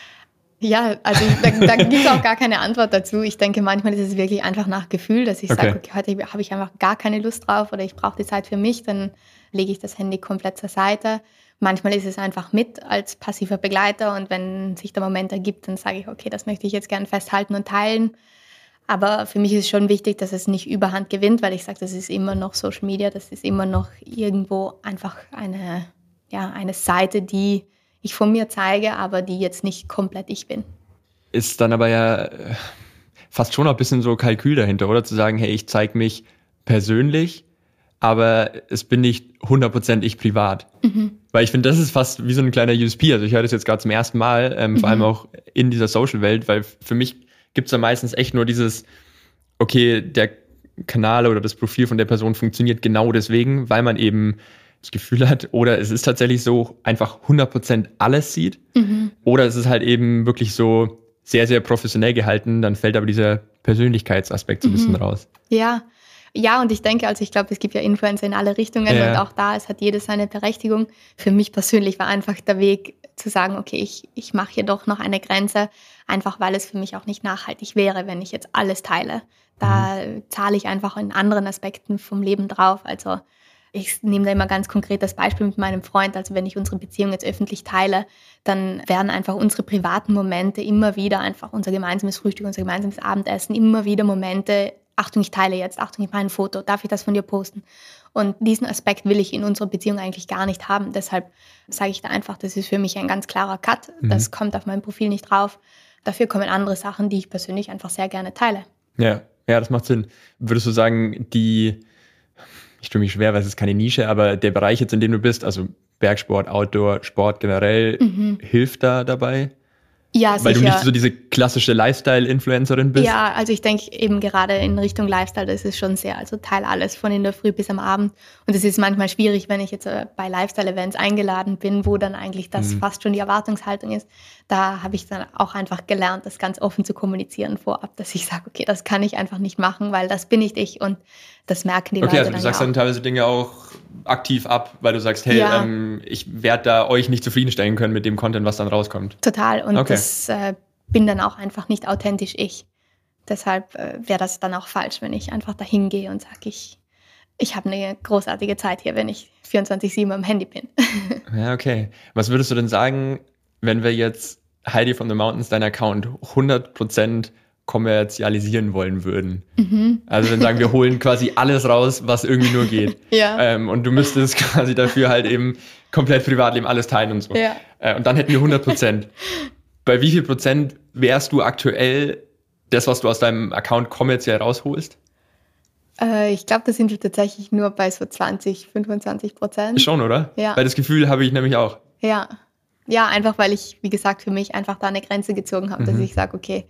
Ja, also da, da gibt es auch gar keine Antwort dazu. Ich denke, manchmal ist es wirklich einfach nach Gefühl, dass ich okay. sage, okay, heute habe ich einfach gar keine Lust drauf oder ich brauche die Zeit für mich, dann lege ich das Handy komplett zur Seite. Manchmal ist es einfach mit als passiver Begleiter und wenn sich der Moment ergibt, dann sage ich, okay, das möchte ich jetzt gerne festhalten und teilen. Aber für mich ist es schon wichtig, dass es nicht Überhand gewinnt, weil ich sage, das ist immer noch Social Media, das ist immer noch irgendwo einfach eine, ja, eine Seite, die ich von mir zeige, aber die jetzt nicht komplett ich bin. Ist dann aber ja fast schon ein bisschen so Kalkül dahinter, oder? Zu sagen, hey, ich zeige mich persönlich, aber es bin nicht hundert Prozent ich privat. Mhm. Weil ich finde, das ist fast wie so ein kleiner U S P. Also ich höre das jetzt gerade zum ersten Mal, ähm, mhm. vor allem auch in dieser Social-Welt, weil für mich gibt es da meistens echt nur dieses, okay, der Kanal oder das Profil von der Person funktioniert genau deswegen, weil man eben das Gefühl hat, oder es ist tatsächlich so, einfach hundert Prozent alles sieht, mhm. oder es ist halt eben wirklich so sehr, sehr professionell gehalten, dann fällt aber dieser Persönlichkeitsaspekt so ein bisschen mhm. raus. Ja, ja, und ich denke, also ich glaube, es gibt ja Influencer in alle Richtungen ja. und auch da, es hat jedes seine Berechtigung. Für mich persönlich war einfach der Weg zu sagen, okay, ich, ich mache hier doch noch eine Grenze, einfach weil es für mich auch nicht nachhaltig wäre, wenn ich jetzt alles teile. Da mhm. zahle ich einfach in anderen Aspekten vom Leben drauf. Also ich nehme da immer ganz konkret das Beispiel mit meinem Freund. Also wenn ich unsere Beziehung jetzt öffentlich teile, dann werden einfach unsere privaten Momente immer wieder, einfach unser gemeinsames Frühstück, unser gemeinsames Abendessen, immer wieder Momente Achtung, ich teile jetzt, Achtung, ich mache ein Foto, darf ich das von dir posten? Und diesen Aspekt will ich in unserer Beziehung eigentlich gar nicht haben. Deshalb sage ich da einfach, das ist für mich ein ganz klarer Cut. Mhm. Das kommt auf meinem Profil nicht drauf. Dafür kommen andere Sachen, die ich persönlich einfach sehr gerne teile. Ja, ja, das macht Sinn. Würdest du sagen, die, ich tue mich schwer, weil es ist keine Nische, aber der Bereich jetzt, in dem du bist, also Bergsport, Outdoor, Sport generell, mhm. hilft da dabei? Ja, Weil sicher. du nicht so diese klassische Lifestyle-Influencerin bist? Ja, also ich denke eben gerade in Richtung Lifestyle, das ist schon sehr, also teile alles von in der Früh bis am Abend. Und es ist manchmal schwierig, wenn ich jetzt bei Lifestyle-Events eingeladen bin, wo dann eigentlich das mhm. fast schon die Erwartungshaltung ist. Da habe ich dann auch einfach gelernt, das ganz offen zu kommunizieren vorab, dass ich sage, okay, das kann ich einfach nicht machen, weil das bin nicht ich und das merken die okay, Leute also dann du sagst ja dann teilweise Dinge auch aktiv ab, weil du sagst, hey, ja. ähm, ich werde da euch nicht zufriedenstellen können mit dem Content, was dann rauskommt. Total. Und okay. das äh, bin dann auch einfach nicht authentisch ich. Deshalb äh, wäre das dann auch falsch, wenn ich einfach dahin gehe und sage, ich, ich habe eine großartige Zeit hier, wenn ich vierundzwanzig sieben am Handy bin. Ja, okay. Was würdest du denn sagen, wenn wir jetzt Heidi from the Mountains, dein Account, hundert Prozent kommerzialisieren wollen würden? Mhm. Also wenn sagen, wir holen quasi alles raus, was irgendwie nur geht. Ja. Ähm, und du müsstest quasi dafür halt eben komplett Privatleben alles teilen und so. Ja. Äh, und dann hätten wir hundert Prozent. Bei wie viel Prozent wärst du aktuell das, was du aus deinem Account kommerziell rausholst? Äh, ich glaube, da sind wir tatsächlich nur bei so zwanzig, fünfundzwanzig Prozent. Schon, oder? Ja. Weil das Gefühl habe ich nämlich auch. Ja. Ja, einfach weil ich, wie gesagt, für mich einfach da eine Grenze gezogen habe, mhm. dass ich sage, okay,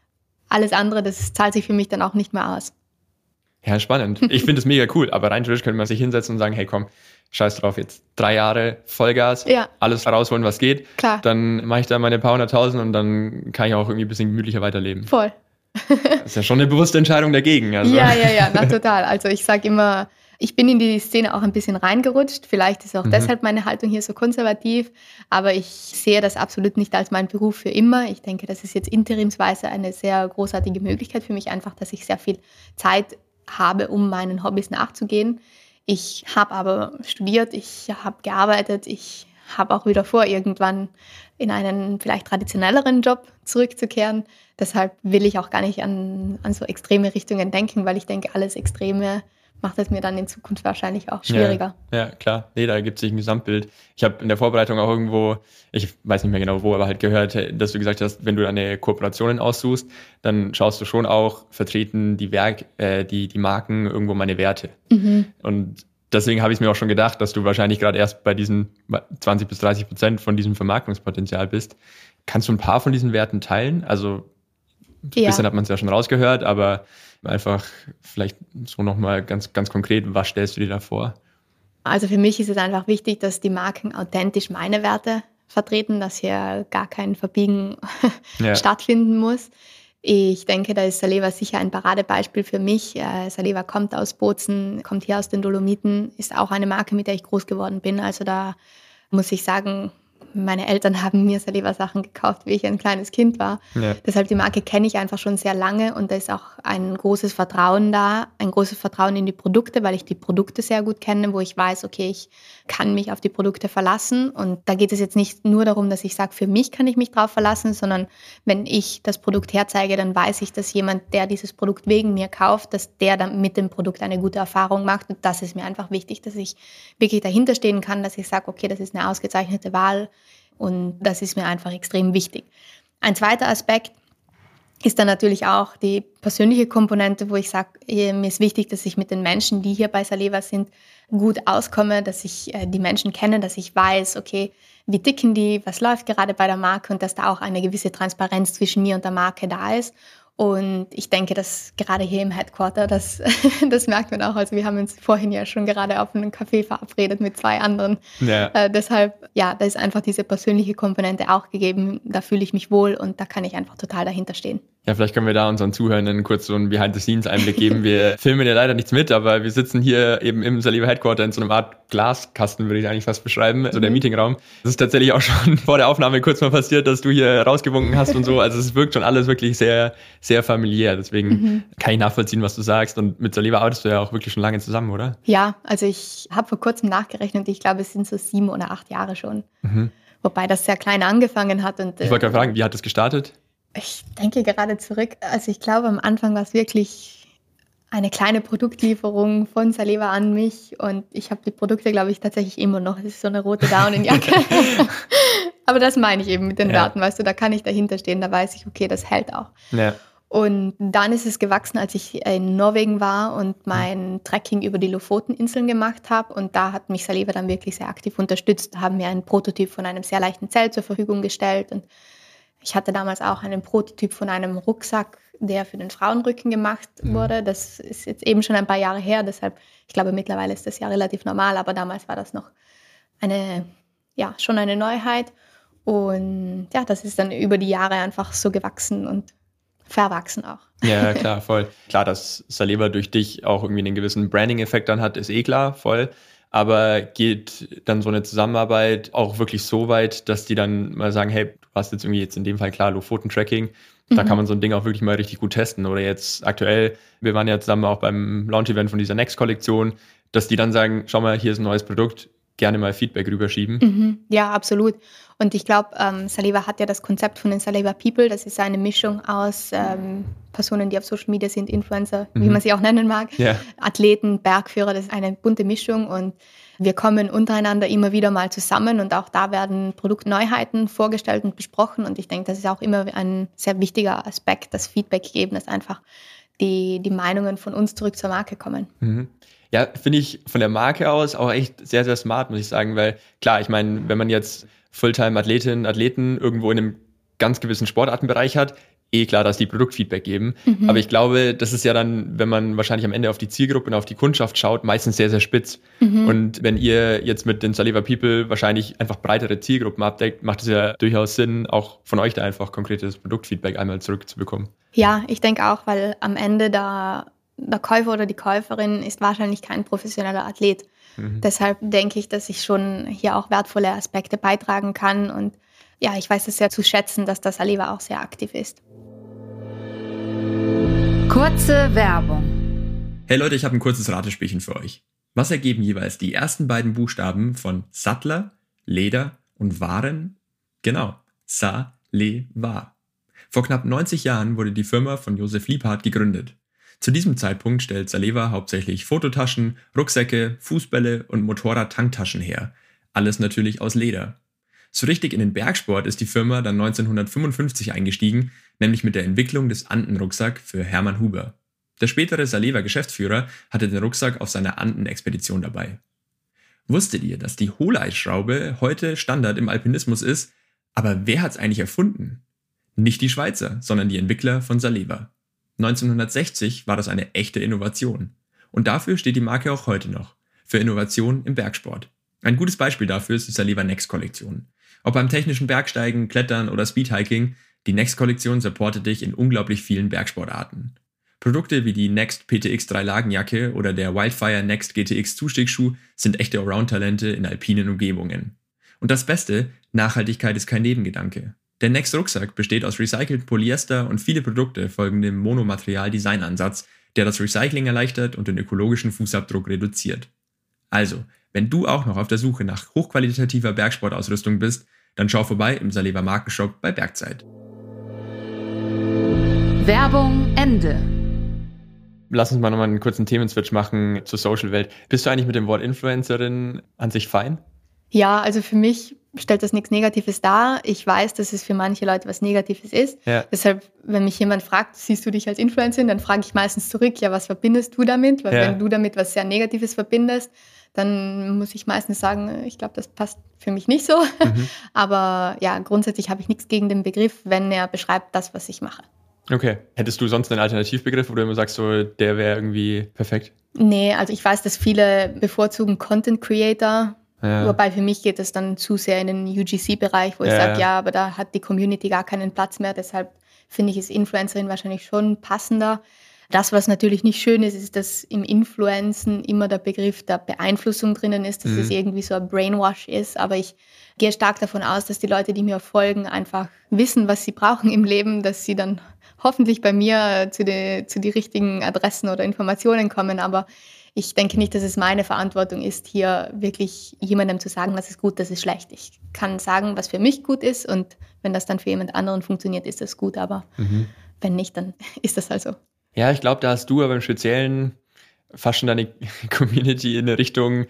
alles andere, das zahlt sich für mich dann auch nicht mehr aus. Ja, spannend. Ich finde es mega cool, aber rein theoretisch könnte man sich hinsetzen und sagen, hey komm, scheiß drauf, jetzt drei Jahre Vollgas, ja. alles rausholen, was geht. Klar. Dann mache ich da meine paar hunderttausend und dann kann ich auch irgendwie ein bisschen gemütlicher weiterleben. Voll. Das ist ja schon eine bewusste Entscheidung dagegen. Also. Ja, ja, ja, na, total. Also ich sage immer, ich bin in die Szene auch ein bisschen reingerutscht. Vielleicht ist auch mhm. deshalb meine Haltung hier so konservativ. Aber ich sehe das absolut nicht als meinen Beruf für immer. Ich denke, das ist jetzt interimsweise eine sehr großartige Möglichkeit für mich, einfach, dass ich sehr viel Zeit habe, um meinen Hobbys nachzugehen. Ich habe aber studiert, ich habe gearbeitet, ich habe auch wieder vor, irgendwann in einen vielleicht traditionelleren Job zurückzukehren. Deshalb will ich auch gar nicht an, an so extreme Richtungen denken, weil ich denke, alles Extreme macht es mir dann in Zukunft wahrscheinlich auch schwieriger. Ja, ja klar. Nee, da ergibt sich ein Gesamtbild. Ich habe in der Vorbereitung auch irgendwo, ich weiß nicht mehr genau wo, aber halt gehört, dass du gesagt hast, wenn du deine Kooperationen aussuchst, dann schaust du schon auch, vertreten die Werk, äh, die, die Marken irgendwo meine Werte. Mhm. Und deswegen habe ich mir auch schon gedacht, dass du wahrscheinlich gerade erst bei diesen zwanzig bis dreißig Prozent von diesem Vermarktungspotenzial bist. Kannst du ein paar von diesen Werten teilen? Also ein ja. bisschen hat man es ja schon rausgehört, aber einfach vielleicht so nochmal ganz, ganz konkret, was stellst du dir da vor? Also für mich ist es einfach wichtig, dass die Marken authentisch meine Werte vertreten, dass hier gar kein Verbiegen ja. stattfinden muss. Ich denke, da ist Saleva sicher ein Paradebeispiel für mich. Saleva kommt aus Bozen, kommt hier aus den Dolomiten, ist auch eine Marke, mit der ich groß geworden bin. Also da muss ich sagen, meine Eltern haben mir Saleva-Sachen gekauft, wie ich ein kleines Kind war. Ja. Deshalb die Marke kenne ich einfach schon sehr lange und da ist auch ein großes Vertrauen da, ein großes Vertrauen in die Produkte, weil ich die Produkte sehr gut kenne, wo ich weiß, okay, ich kann mich auf die Produkte verlassen. Und da geht es jetzt nicht nur darum, dass ich sage, für mich kann ich mich drauf verlassen, sondern wenn ich das Produkt herzeige, dann weiß ich, dass jemand, der dieses Produkt wegen mir kauft, dass der dann mit dem Produkt eine gute Erfahrung macht. Und das ist mir einfach wichtig, dass ich wirklich dahinter stehen kann, dass ich sage, okay, das ist eine ausgezeichnete Wahl. Und das ist mir einfach extrem wichtig. Ein zweiter Aspekt ist dann natürlich auch die persönliche Komponente, wo ich sage, mir ist wichtig, dass ich mit den Menschen, die hier bei Saleva sind, gut auskomme, dass ich die Menschen kenne, dass ich weiß, okay, wie ticken die, was läuft gerade bei der Marke und dass da auch eine gewisse Transparenz zwischen mir und der Marke da ist. Und ich denke, dass gerade hier im Headquarter, das, das merkt man auch. Also wir haben uns vorhin ja schon gerade auf einen Café verabredet mit zwei anderen. Ja. Äh, deshalb, ja, da ist einfach diese persönliche Komponente auch gegeben. Da fühle ich mich wohl und da kann ich einfach total dahinter stehen. Ja, vielleicht können wir da unseren Zuhörenden kurz so einen Behind-the-Scenes-Einblick geben. Wir filmen ja leider nichts mit, aber wir sitzen hier eben im Saleva Headquarter in so einer Art Glaskasten, würde ich eigentlich fast beschreiben, so der Meetingraum. Das ist tatsächlich auch schon vor der Aufnahme kurz mal passiert, dass du hier rausgewunken hast und so. Also es wirkt schon alles wirklich sehr, sehr familiär. Deswegen mhm. kann ich nachvollziehen, was du sagst. Und mit Saleva arbeitest du ja auch wirklich schon lange zusammen, oder? Ja, also ich habe vor kurzem nachgerechnet. Ich glaube, es sind so sieben oder acht Jahre schon. Mhm. Wobei das sehr klein angefangen hat. Und, ich wollte gerade fragen, wie hat das gestartet? Ich denke gerade zurück, also ich glaube, am Anfang war es wirklich eine kleine Produktlieferung von Saleva an mich und ich habe die Produkte, glaube ich, tatsächlich immer noch. Das ist so eine rote Daunenjacke. Aber das meine ich eben mit den ja. Daten, weißt du, da kann ich dahinter stehen, da weiß ich, okay, das hält auch. Ja. Und dann ist es gewachsen, als ich in Norwegen war und mein mhm. Trekking über die Lofoteninseln gemacht habe. Und da hat mich Saleva dann wirklich sehr aktiv unterstützt, haben mir einen Prototyp von einem sehr leichten Zelt zur Verfügung gestellt. Und ich hatte damals auch einen Prototyp von einem Rucksack, der für den Frauenrücken gemacht mhm. wurde. Das ist jetzt eben schon ein paar Jahre her, deshalb, ich glaube, mittlerweile ist das ja relativ normal, aber damals war das noch eine, ja, schon eine Neuheit. Und ja, das ist dann über die Jahre einfach so gewachsen und verwachsen auch. Ja, klar, voll. Klar, dass Saleva durch dich auch irgendwie einen gewissen Branding-Effekt dann hat, ist eh klar, voll. Aber geht dann so eine Zusammenarbeit auch wirklich so weit, dass die dann mal sagen, hey, du hast jetzt irgendwie jetzt in dem Fall klar Lofoten-Tracking, mhm. da kann man so ein Ding auch wirklich mal richtig gut testen. Oder jetzt aktuell, wir waren ja zusammen auch beim Launch-Event von dieser Next-Kollektion, dass die dann sagen, schau mal, hier ist ein neues Produkt, gerne mal Feedback rüberschieben. Mhm. Ja, absolut. Und ich glaube, ähm, Saleva hat ja das Konzept von den Saleva People. Das ist eine Mischung aus ähm, Personen, die auf Social Media sind, Influencer, mhm. wie man sie auch nennen mag, ja. Athleten, Bergführer. Das ist eine bunte Mischung und wir kommen untereinander immer wieder mal zusammen und auch da werden Produktneuheiten vorgestellt und besprochen. Und ich denke, das ist auch immer ein sehr wichtiger Aspekt, das Feedback geben, dass einfach die, die Meinungen von uns zurück zur Marke kommen. Mhm. Ja, finde ich von der Marke aus auch echt sehr, sehr smart, muss ich sagen, weil klar, ich meine, wenn man jetzt Fulltime-Athletinnen, Athleten irgendwo in einem ganz gewissen Sportartenbereich hat, eh klar, dass die Produktfeedback geben. Mhm. Aber ich glaube, das ist ja dann, wenn man wahrscheinlich am Ende auf die Zielgruppe und auf die Kundschaft schaut, meistens sehr, sehr spitz. Mhm. Und wenn ihr jetzt mit den Saleva People wahrscheinlich einfach breitere Zielgruppen abdeckt, macht es ja durchaus Sinn, auch von euch da einfach konkretes Produktfeedback einmal zurückzubekommen. Ja, ich denke auch, weil am Ende da der Käufer oder die Käuferin ist wahrscheinlich kein professioneller Athlet. Mhm. Deshalb denke ich, dass ich schon hier auch wertvolle Aspekte beitragen kann. Und ja, ich weiß es sehr zu schätzen, dass das Saleva auch sehr aktiv ist. Kurze Werbung. Hey Leute, ich habe ein kurzes Ratespielchen für euch. Was ergeben jeweils die ersten beiden Buchstaben von Sattler, Leder und Waren? Genau, Sa-Le-Va. Vor knapp neunzig Jahren wurde die Firma von Josef Liebhardt gegründet. Zu diesem Zeitpunkt stellt Saleva hauptsächlich Fototaschen, Rucksäcke, Fußbälle und Motorrad-Tanktaschen her. Alles natürlich aus Leder. So richtig in den Bergsport ist die Firma dann neunzehnhundertfünfundfünfzig eingestiegen, nämlich mit der Entwicklung des Anden-Rucksack für Hermann Huber. Der spätere Saleva-Geschäftsführer hatte den Rucksack auf seiner Anden-Expedition dabei. Wusstet ihr, dass die Hohleisschraube heute Standard im Alpinismus ist? Aber wer hat's eigentlich erfunden? Nicht die Schweizer, sondern die Entwickler von Saleva. neunzehnhundertsechzig war das eine echte Innovation. Und dafür steht die Marke auch heute noch. Für Innovation im Bergsport. Ein gutes Beispiel dafür ist die Saleva Next-Kollektion. Ob beim technischen Bergsteigen, Klettern oder Speedhiking, die Next-Kollektion supportet dich in unglaublich vielen Bergsportarten. Produkte wie die Next P T X drei Lagenjacke oder der Wildfire Next G T X Zustiegsschuh sind echte Allround-Talente in alpinen Umgebungen. Und das Beste, Nachhaltigkeit ist kein Nebengedanke. Der Next Rucksack besteht aus recyceltem Polyester und viele Produkte folgen dem Monomaterial-Design-Ansatz, der das Recycling erleichtert und den ökologischen Fußabdruck reduziert. Also, wenn du auch noch auf der Suche nach hochqualitativer Bergsportausrüstung bist, dann schau vorbei im Saleva Markenshop bei Bergzeit. Werbung Ende. Lass uns mal nochmal einen kurzen Themenswitch machen zur Social-Welt. Bist du eigentlich mit dem Wort Influencerin an sich fein? Ja, also für mich stellt das nichts Negatives dar. Ich weiß, dass es für manche Leute was Negatives ist. Ja. Deshalb, wenn mich jemand fragt, siehst du dich als Influencerin, dann frage ich meistens zurück, ja, was verbindest du damit? Weil ja. wenn du damit was sehr Negatives verbindest, dann muss ich meistens sagen, ich glaube, das passt für mich nicht so. Mhm. Aber ja, grundsätzlich habe ich nichts gegen den Begriff, wenn er beschreibt das, was ich mache. Okay. Hättest du sonst einen Alternativbegriff, wo du immer sagst, so, der wäre irgendwie perfekt? Nee, also ich weiß, dass viele bevorzugen Content Creator. Ja. Wobei für mich geht es dann zu sehr in den U G C-Bereich, wo ich ja, sage, ja, aber da hat die Community gar keinen Platz mehr. Deshalb finde ich, ist Influencerin wahrscheinlich schon passender. Das, was natürlich nicht schön ist, ist, dass im Influencen immer der Begriff der Beeinflussung drinnen ist, dass mhm. es irgendwie so ein Brainwash ist. Aber ich gehe stark davon aus, dass die Leute, die mir folgen, einfach wissen, was sie brauchen im Leben, dass sie dann hoffentlich bei mir zu die, zu die richtigen Adressen oder Informationen kommen. Aber ich denke nicht, dass es meine Verantwortung ist, hier wirklich jemandem zu sagen, was ist gut, das ist schlecht. Ich kann sagen, was für mich gut ist und wenn das dann für jemand anderen funktioniert, ist das gut. Aber mhm. wenn nicht, dann ist das halt so. Ja, ich glaube, da hast du aber im Speziellen fast schon deine Community in eine Richtung,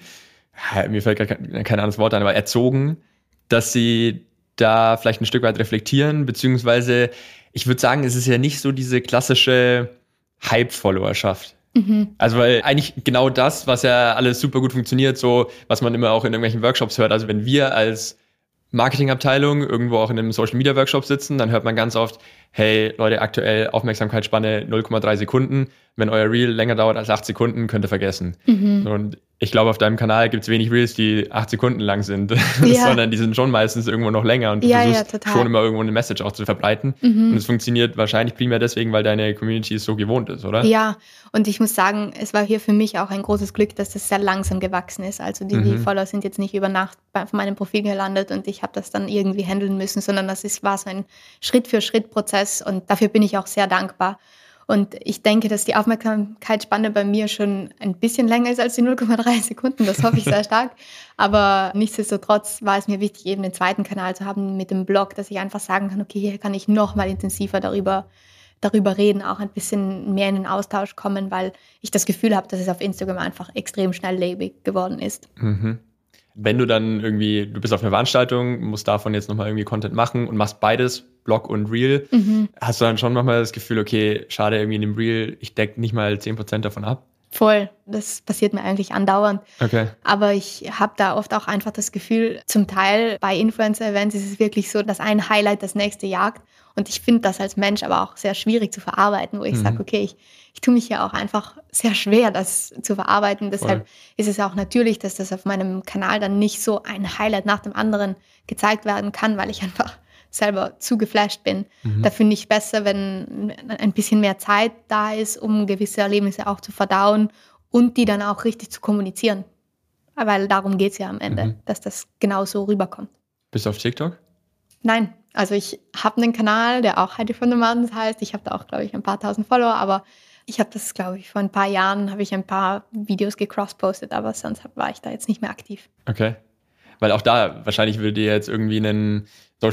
mir fällt gerade kein, kein anderes Wort ein, aber erzogen, dass sie da vielleicht ein Stück weit reflektieren, beziehungsweise ich würde sagen, es ist ja nicht so diese klassische Hype-Followerschaft. Mhm. Also weil eigentlich genau das, was ja alles super gut funktioniert, so was man immer auch in irgendwelchen Workshops hört, also wenn wir als Marketingabteilung irgendwo auch in einem Social-Media-Workshop sitzen, dann hört man ganz oft, hey Leute, aktuell Aufmerksamkeitsspanne null Komma drei Sekunden. Wenn euer Reel länger dauert als acht Sekunden, könnt ihr vergessen. Mhm. Und ich glaube, auf deinem Kanal gibt es wenig Reels, die acht Sekunden lang sind, ja. sondern die sind schon meistens irgendwo noch länger und du ja, versuchst ja, schon immer irgendwo eine Message auch zu verbreiten. Mhm. Und es funktioniert wahrscheinlich primär deswegen, weil deine Community es so gewohnt ist, oder? Ja, und ich muss sagen, es war hier für mich auch ein großes Glück, dass das sehr langsam gewachsen ist. Also die, mhm. die Follower sind jetzt nicht über Nacht bei meinem Profil gelandet und ich habe das dann irgendwie handeln müssen, sondern das ist, war so ein Schritt-für-Schritt-Prozess und dafür bin ich auch sehr dankbar. Und ich denke, dass die Aufmerksamkeitsspanne bei mir schon ein bisschen länger ist als die null Komma drei Sekunden. Das hoffe ich sehr stark. Aber nichtsdestotrotz war es mir wichtig, eben den zweiten Kanal zu haben mit dem Blog, dass ich einfach sagen kann, okay, hier kann ich noch mal intensiver darüber, darüber reden, auch ein bisschen mehr in den Austausch kommen, weil ich das Gefühl habe, dass es auf Instagram einfach extrem schnelllebig geworden ist. Mhm. Wenn du dann irgendwie, du bist auf einer Veranstaltung, musst davon jetzt nochmal irgendwie Content machen und machst beides, Blog und Reel, mhm. hast du dann schon nochmal das Gefühl, okay, schade, irgendwie in dem Reel, ich decke nicht mal zehn Prozent davon ab? Voll, das passiert mir eigentlich andauernd. Okay. Aber ich habe da oft auch einfach das Gefühl, zum Teil bei Influencer-Events ist es wirklich so, dass ein Highlight das nächste jagt. Und ich finde das als Mensch aber auch sehr schwierig zu verarbeiten, wo ich mhm. sage, okay, ich, ich tue mich ja auch einfach sehr schwer, das zu verarbeiten. Deshalb Voll. Ist es auch natürlich, dass das auf meinem Kanal dann nicht so ein Highlight nach dem anderen gezeigt werden kann, weil ich einfach selber zu geflasht bin. Mhm. Da finde ich besser, wenn ein bisschen mehr Zeit da ist, um gewisse Erlebnisse auch zu verdauen und die dann auch richtig zu kommunizieren. Weil darum geht es ja am Ende, mhm. dass das genauso rüberkommt. Bist du auf TikTok? Nein, also ich habe einen Kanal, der auch Heidi from the Mountains heißt. Ich habe da auch, glaube ich, ein paar tausend Follower, aber ich habe das, glaube ich, vor ein paar Jahren habe ich ein paar Videos gecross-postet, aber sonst war ich da jetzt nicht mehr aktiv. Okay, weil auch da, wahrscheinlich würde dir jetzt irgendwie einen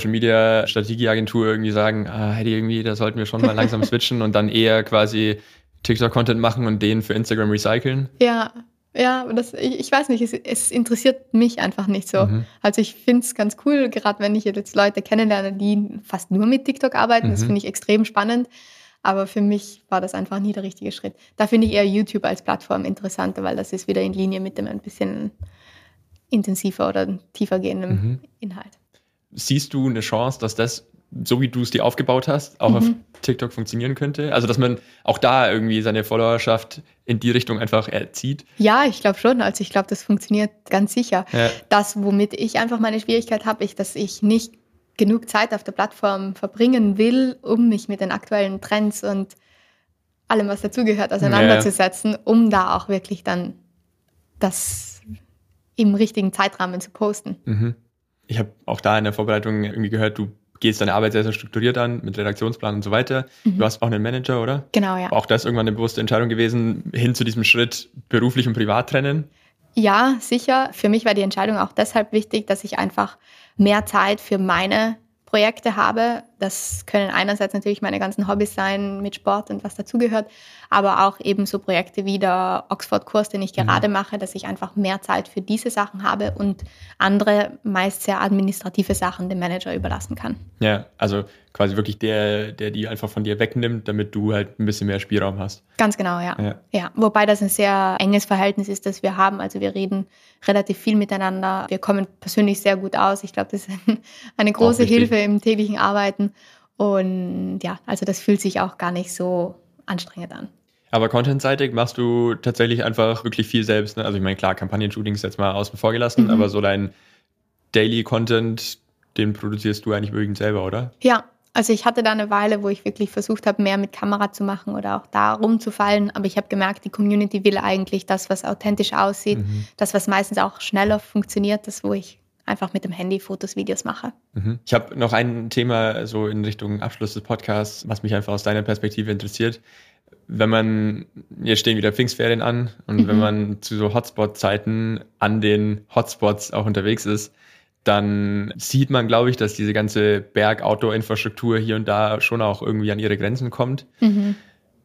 Social-Media-Strategieagentur irgendwie sagen, ah, Heidi, irgendwie, da sollten wir schon mal langsam switchen und dann eher quasi TikTok-Content machen und den für Instagram recyceln. Ja, ja, das, ich, ich weiß nicht, es, es interessiert mich einfach nicht so. Mhm. Also ich finde es ganz cool, gerade wenn ich jetzt Leute kennenlerne, die fast nur mit TikTok arbeiten, mhm. das finde ich extrem spannend. Aber für mich war das einfach nie der richtige Schritt. Da finde ich eher YouTube als Plattform interessanter, weil das ist wieder in Linie mit dem ein bisschen intensiver oder tiefer gehenden mhm. Inhalt. Siehst du eine Chance, dass das, so wie du es dir aufgebaut hast, auch mhm. auf TikTok funktionieren könnte? Also, dass man auch da irgendwie seine Followerschaft in die Richtung einfach erzieht? Ja, ich glaube schon. Also, ich glaube, das funktioniert ganz sicher. Ja. Das, womit ich einfach meine Schwierigkeit habe, ist, dass ich nicht genug Zeit auf der Plattform verbringen will, um mich mit den aktuellen Trends und allem, was dazugehört, auseinanderzusetzen, ja. um da auch wirklich dann das im richtigen Zeitrahmen zu posten. Mhm. Ich habe auch da in der Vorbereitung irgendwie gehört, du gehst deine Arbeit sehr, sehr strukturiert an, mit Redaktionsplan und so weiter. Mhm. Du hast auch einen Manager, oder? Genau, ja. Auch das irgendwann eine bewusste Entscheidung gewesen, hin zu diesem Schritt beruflich und privat trennen? Ja, sicher. Für mich war die Entscheidung auch deshalb wichtig, dass ich einfach mehr Zeit für meine Projekte habe. Das können einerseits natürlich meine ganzen Hobbys sein mit Sport und was dazugehört, aber auch eben so Projekte wie der Oxford-Kurs, den ich gerade mhm. mache, dass ich einfach mehr Zeit für diese Sachen habe und andere, meist sehr administrative Sachen dem Manager überlassen kann. Ja, also quasi wirklich der, der die einfach von dir wegnimmt, damit du halt ein bisschen mehr Spielraum hast. Ganz genau, ja. Ja, ja. Wobei das ein sehr enges Verhältnis ist, das wir haben. Also wir reden relativ viel miteinander. Wir kommen persönlich sehr gut aus. Ich glaube, das ist eine große Hilfe im täglichen Arbeiten. Und ja, also das fühlt sich auch gar nicht so anstrengend an. Aber contentseitig machst du tatsächlich einfach wirklich viel selbst, ne? Also ich meine, klar, Kampagnen-Shootings jetzt mal außen vor gelassen, mhm. aber so dein Daily-Content, den produzierst du eigentlich überwiegend selber, oder? Ja, also ich hatte da eine Weile, wo ich wirklich versucht habe, mehr mit Kamera zu machen oder auch da rumzufallen, aber ich habe gemerkt, die Community will eigentlich das, was authentisch aussieht, mhm. das, was meistens auch schneller funktioniert, das, wo ich einfach mit dem Handy Fotos, Videos mache. Mhm. Ich habe noch ein Thema so in Richtung Abschluss des Podcasts, was mich einfach aus deiner Perspektive interessiert. Wenn man, jetzt stehen wieder Pfingstferien an und mhm. wenn man zu so Hotspot-Zeiten an den Hotspots auch unterwegs ist, dann sieht man, glaube ich, dass diese ganze Berg-Outdoor-Infrastruktur hier und da schon auch irgendwie an ihre Grenzen kommt. Mhm.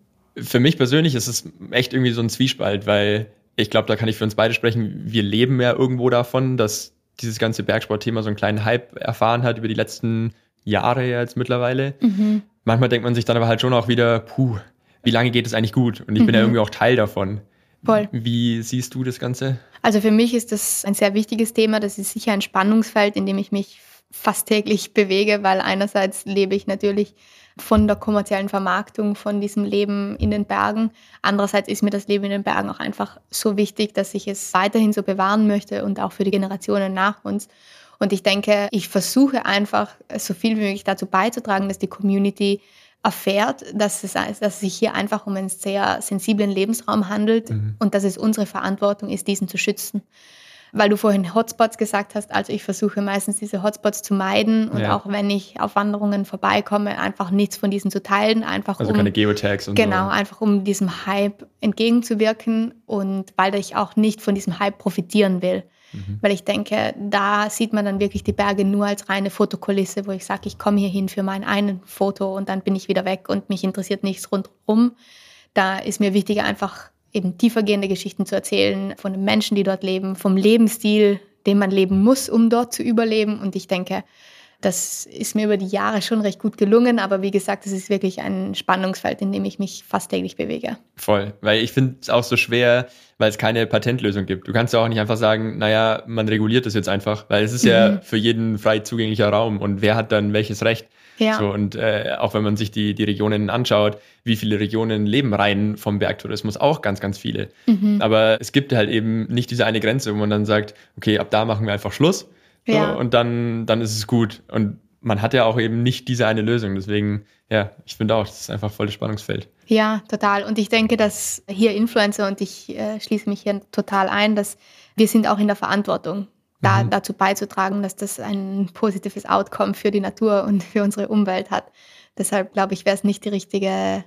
für mich persönlich ist es echt irgendwie so ein Zwiespalt, weil ich glaube, da kann ich für uns beide sprechen, wir leben ja irgendwo davon, dass dieses ganze Bergsportthema so einen kleinen Hype erfahren hat über die letzten Jahre jetzt mittlerweile. Mhm. Manchmal denkt man sich dann aber halt schon auch wieder, puh, wie lange geht es eigentlich gut? Und ich mhm. bin ja irgendwie auch Teil davon. Voll. Wie siehst du das Ganze? Also für mich ist das ein sehr wichtiges Thema. Das ist sicher ein Spannungsfeld, in dem ich mich fast täglich bewege, weil einerseits lebe ich natürlich von der kommerziellen Vermarktung, von diesem Leben in den Bergen. Andererseits ist mir das Leben in den Bergen auch einfach so wichtig, dass ich es weiterhin so bewahren möchte und auch für die Generationen nach uns. Und ich denke, ich versuche einfach so viel wie möglich dazu beizutragen, dass die Community erfährt, dass es, dass es sich hier einfach um einen sehr sensiblen Lebensraum handelt mhm. und dass es unsere Verantwortung ist, diesen zu schützen. Weil du vorhin Hotspots gesagt hast, also ich versuche meistens diese Hotspots zu meiden und ja. auch wenn ich auf Wanderungen vorbeikomme, einfach nichts von diesen zu teilen, einfach also um keine Geotags und genau, so. einfach um diesem Hype entgegenzuwirken und weil ich auch nicht von diesem Hype profitieren will. Mhm. Weil ich denke, da sieht man dann wirklich die Berge nur als reine Fotokulisse, wo ich sage, ich komme hier hin für mein einen Foto und dann bin ich wieder weg und mich interessiert nichts rundherum. Da ist mir wichtiger, einfach eben tiefergehende Geschichten zu erzählen von den Menschen, die dort leben, vom Lebensstil, den man leben muss, um dort zu überleben. Und ich denke, das ist mir über die Jahre schon recht gut gelungen. Aber wie gesagt, es ist wirklich ein Spannungsfeld, in dem ich mich fast täglich bewege. Voll, weil ich finde es auch so schwer, weil es keine Patentlösung gibt. Du kannst ja auch nicht einfach sagen, naja, man reguliert das jetzt einfach, weil es ist mhm. ja für jeden frei zugänglicher Raum. Und wer hat dann welches Recht? Ja. So, und äh, auch wenn man sich die, die Regionen anschaut, wie viele Regionen leben rein vom Bergtourismus, auch ganz, ganz viele. Mhm. Aber es gibt halt eben nicht diese eine Grenze, wo man dann sagt, okay, ab da machen wir einfach Schluss so, ja. und dann, dann ist es gut. Und man hat ja auch eben nicht diese eine Lösung. Deswegen, ja, ich finde auch, das ist einfach voll das Spannungsfeld. Ja, total. Und ich denke, dass hier Influencer, und ich äh, schließe mich hier total ein, dass wir sind auch in der Verantwortung, Da, mhm. dazu beizutragen, dass das ein positives Outcome für die Natur und für unsere Umwelt hat. Deshalb glaube ich, wäre es nicht die richtige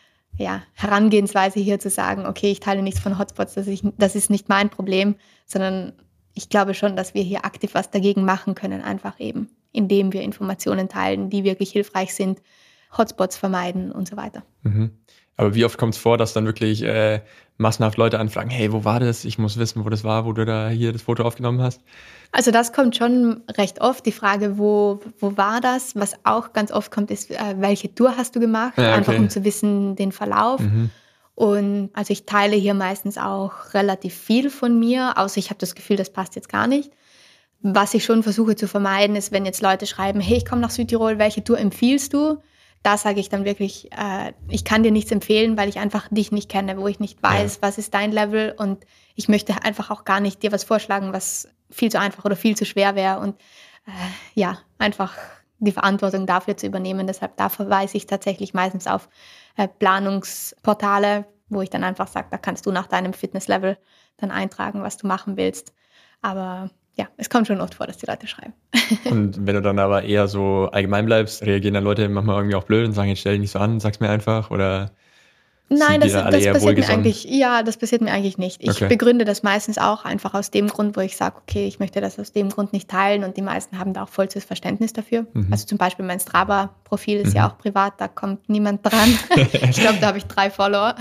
ja, Herangehensweise hier zu sagen, okay, ich teile nichts von Hotspots, das ist, das ist nicht mein Problem, sondern ich glaube schon, dass wir hier aktiv was dagegen machen können, einfach eben, indem wir Informationen teilen, die wirklich hilfreich sind, Hotspots vermeiden und so weiter. Mhm. Aber wie oft kommt es vor, dass dann wirklich äh, massenhaft Leute anfragen, hey, wo war das? Ich muss wissen, wo das war, wo du da hier das Foto aufgenommen hast. Also das kommt schon recht oft, die Frage, wo, wo war das? Was auch ganz oft kommt, ist, äh, welche Tour hast du gemacht? Ja, okay. Einfach um zu wissen, den Verlauf. Mhm. Und also ich teile hier meistens auch relativ viel von mir, außer ich habe das Gefühl, das passt jetzt gar nicht. Was ich schon versuche zu vermeiden, ist, wenn jetzt Leute schreiben, hey, ich komme nach Südtirol, welche Tour empfiehlst du? Da sage ich dann wirklich, äh, ich kann dir nichts empfehlen, weil ich einfach dich nicht kenne, wo ich nicht weiß, ja. was ist dein Level, und ich möchte einfach auch gar nicht dir was vorschlagen, was viel zu einfach oder viel zu schwer wäre, und äh, ja, einfach die Verantwortung dafür zu übernehmen. Deshalb da verweise ich tatsächlich meistens auf äh, Planungsportale, wo ich dann einfach sage, da kannst du nach deinem Fitnesslevel dann eintragen, was du machen willst. Aber ja, es kommt schon oft vor, dass die Leute schreiben. Und wenn du dann aber eher so allgemein bleibst, reagieren dann Leute manchmal irgendwie auch blöd und sagen, jetzt stell dich nicht so an, sag's mir einfach, oder? Nein, das, das passiert mir eigentlich, ja, das passiert mir eigentlich nicht. Ich okay. begründe das meistens auch einfach aus dem Grund, wo ich sage, okay, ich möchte das aus dem Grund nicht teilen, und die meisten haben da auch vollstes Verständnis dafür. Mhm. Also zum Beispiel mein Strava-Profil ist mhm. ja auch privat, da kommt niemand dran. Ich glaube, da habe ich drei Follower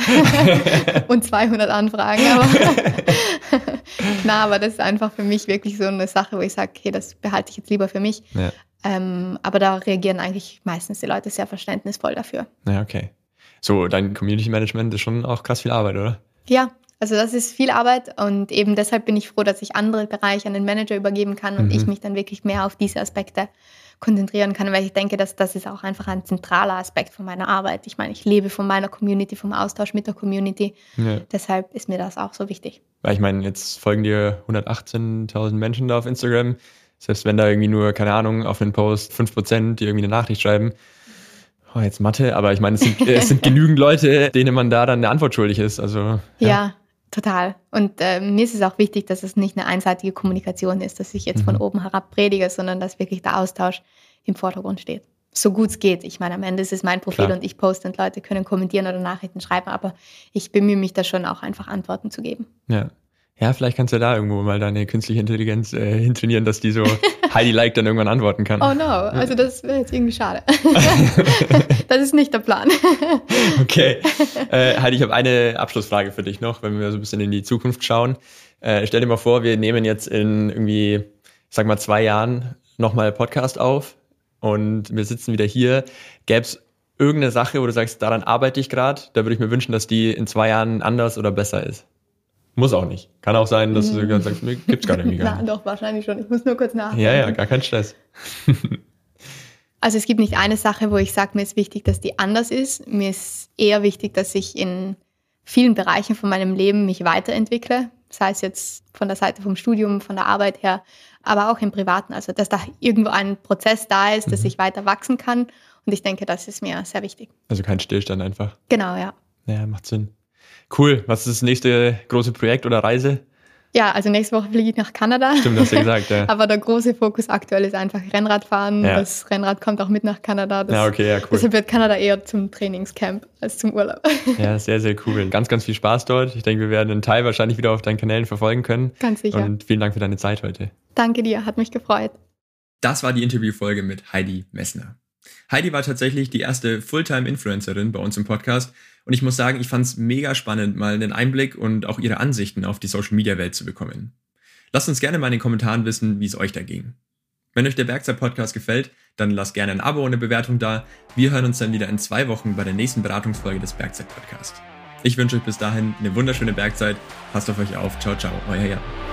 und zweihundert Anfragen. Aber na, aber das ist einfach für mich wirklich so eine Sache, wo ich sage, okay, das behalte ich jetzt lieber für mich. Ja. Ähm, aber da reagieren eigentlich meistens die Leute sehr verständnisvoll dafür. Ja, okay. So, dein Community Management ist schon auch krass viel Arbeit, oder? Ja, also das ist viel Arbeit, und eben deshalb bin ich froh, dass ich andere Bereiche an den Manager übergeben kann und mhm. ich mich dann wirklich mehr auf diese Aspekte konzentrieren kann, weil ich denke, dass das ist auch einfach ein zentraler Aspekt von meiner Arbeit. Ich meine, ich lebe von meiner Community, vom Austausch mit der Community. Ja. Deshalb ist mir das auch so wichtig. Weil ich meine, jetzt folgen dir hundertachtzehntausend Menschen da auf Instagram. Selbst wenn da irgendwie nur, keine Ahnung, auf einen Post fünf Prozent, die irgendwie eine Nachricht schreiben, oh, jetzt Mathe, aber ich meine, es sind, es sind genügend Leute, denen man da dann eine Antwort schuldig ist. Also, ja. ja, total. Und äh, mir ist es auch wichtig, dass es nicht eine einseitige Kommunikation ist, dass ich jetzt mhm. von oben herab predige, sondern dass wirklich der Austausch im Vordergrund steht. So gut es geht. Ich meine, am Ende ist es mein Profil Klar. und ich poste, und Leute können kommentieren oder Nachrichten schreiben, aber ich bemühe mich da schon auch einfach Antworten zu geben. Ja. Ja, vielleicht kannst du da irgendwo mal deine künstliche Intelligenz äh, hintrainieren, dass die so Heidi-like dann irgendwann antworten kann. Oh no, also das wäre jetzt irgendwie schade. Das ist nicht der Plan. Okay. Äh, Heidi, ich habe eine Abschlussfrage für dich noch, wenn wir so ein bisschen in die Zukunft schauen. Äh, stell dir mal vor, wir nehmen jetzt in irgendwie, ich sag mal, zwei Jahren nochmal Podcast auf und wir sitzen wieder hier. Gäbe es irgendeine Sache, wo du sagst, daran arbeite ich gerade, da würde ich mir wünschen, dass die in zwei Jahren anders oder besser ist? Muss auch nicht. Kann auch sein, dass du ganz sagst, gibt's gar nicht. Na, doch, wahrscheinlich schon. Ich muss nur kurz nachdenken. Ja, ja, gar kein Stress. Also es gibt nicht eine Sache, wo ich sage, mir ist wichtig, dass die anders ist. Mir ist eher wichtig, dass ich in vielen Bereichen von meinem Leben mich weiterentwickle. Sei es jetzt von der Seite vom Studium, von der Arbeit her, aber auch im Privaten. Also dass da irgendwo ein Prozess da ist, dass mhm. ich weiter wachsen kann. Und ich denke, das ist mir sehr wichtig. Also kein Stillstand einfach. Genau, ja. Ja, macht Sinn. Cool. Was ist das nächste große Projekt oder Reise? Ja, also nächste Woche fliege ich nach Kanada. Stimmt, hast du ja gesagt, ja. Aber der große Fokus aktuell ist einfach Rennradfahren. Ja. Das Rennrad kommt auch mit nach Kanada. Das, ja, okay, ja, cool. Deshalb wird Kanada eher zum Trainingscamp als zum Urlaub. Ja, sehr, sehr cool. Ganz, ganz viel Spaß dort. Ich denke, wir werden einen Teil wahrscheinlich wieder auf deinen Kanälen verfolgen können. Ganz sicher. Und vielen Dank für deine Zeit heute. Danke dir, hat mich gefreut. Das war die Interviewfolge mit Heidi Messner. Heidi war tatsächlich die erste Fulltime-Influencerin bei uns im Podcast und ich muss sagen, ich fand es mega spannend, mal einen Einblick und auch ihre Ansichten auf die Social-Media-Welt zu bekommen. Lasst uns gerne mal in den Kommentaren wissen, wie es euch da ging. Wenn euch der Bergzeit-Podcast gefällt, dann lasst gerne ein Abo und eine Bewertung da. Wir hören uns dann wieder in zwei Wochen bei der nächsten Beratungsfolge des Bergzeit-Podcasts. Ich wünsche euch bis dahin eine wunderschöne Bergzeit. Passt auf euch auf. Ciao, ciao, euer Jan.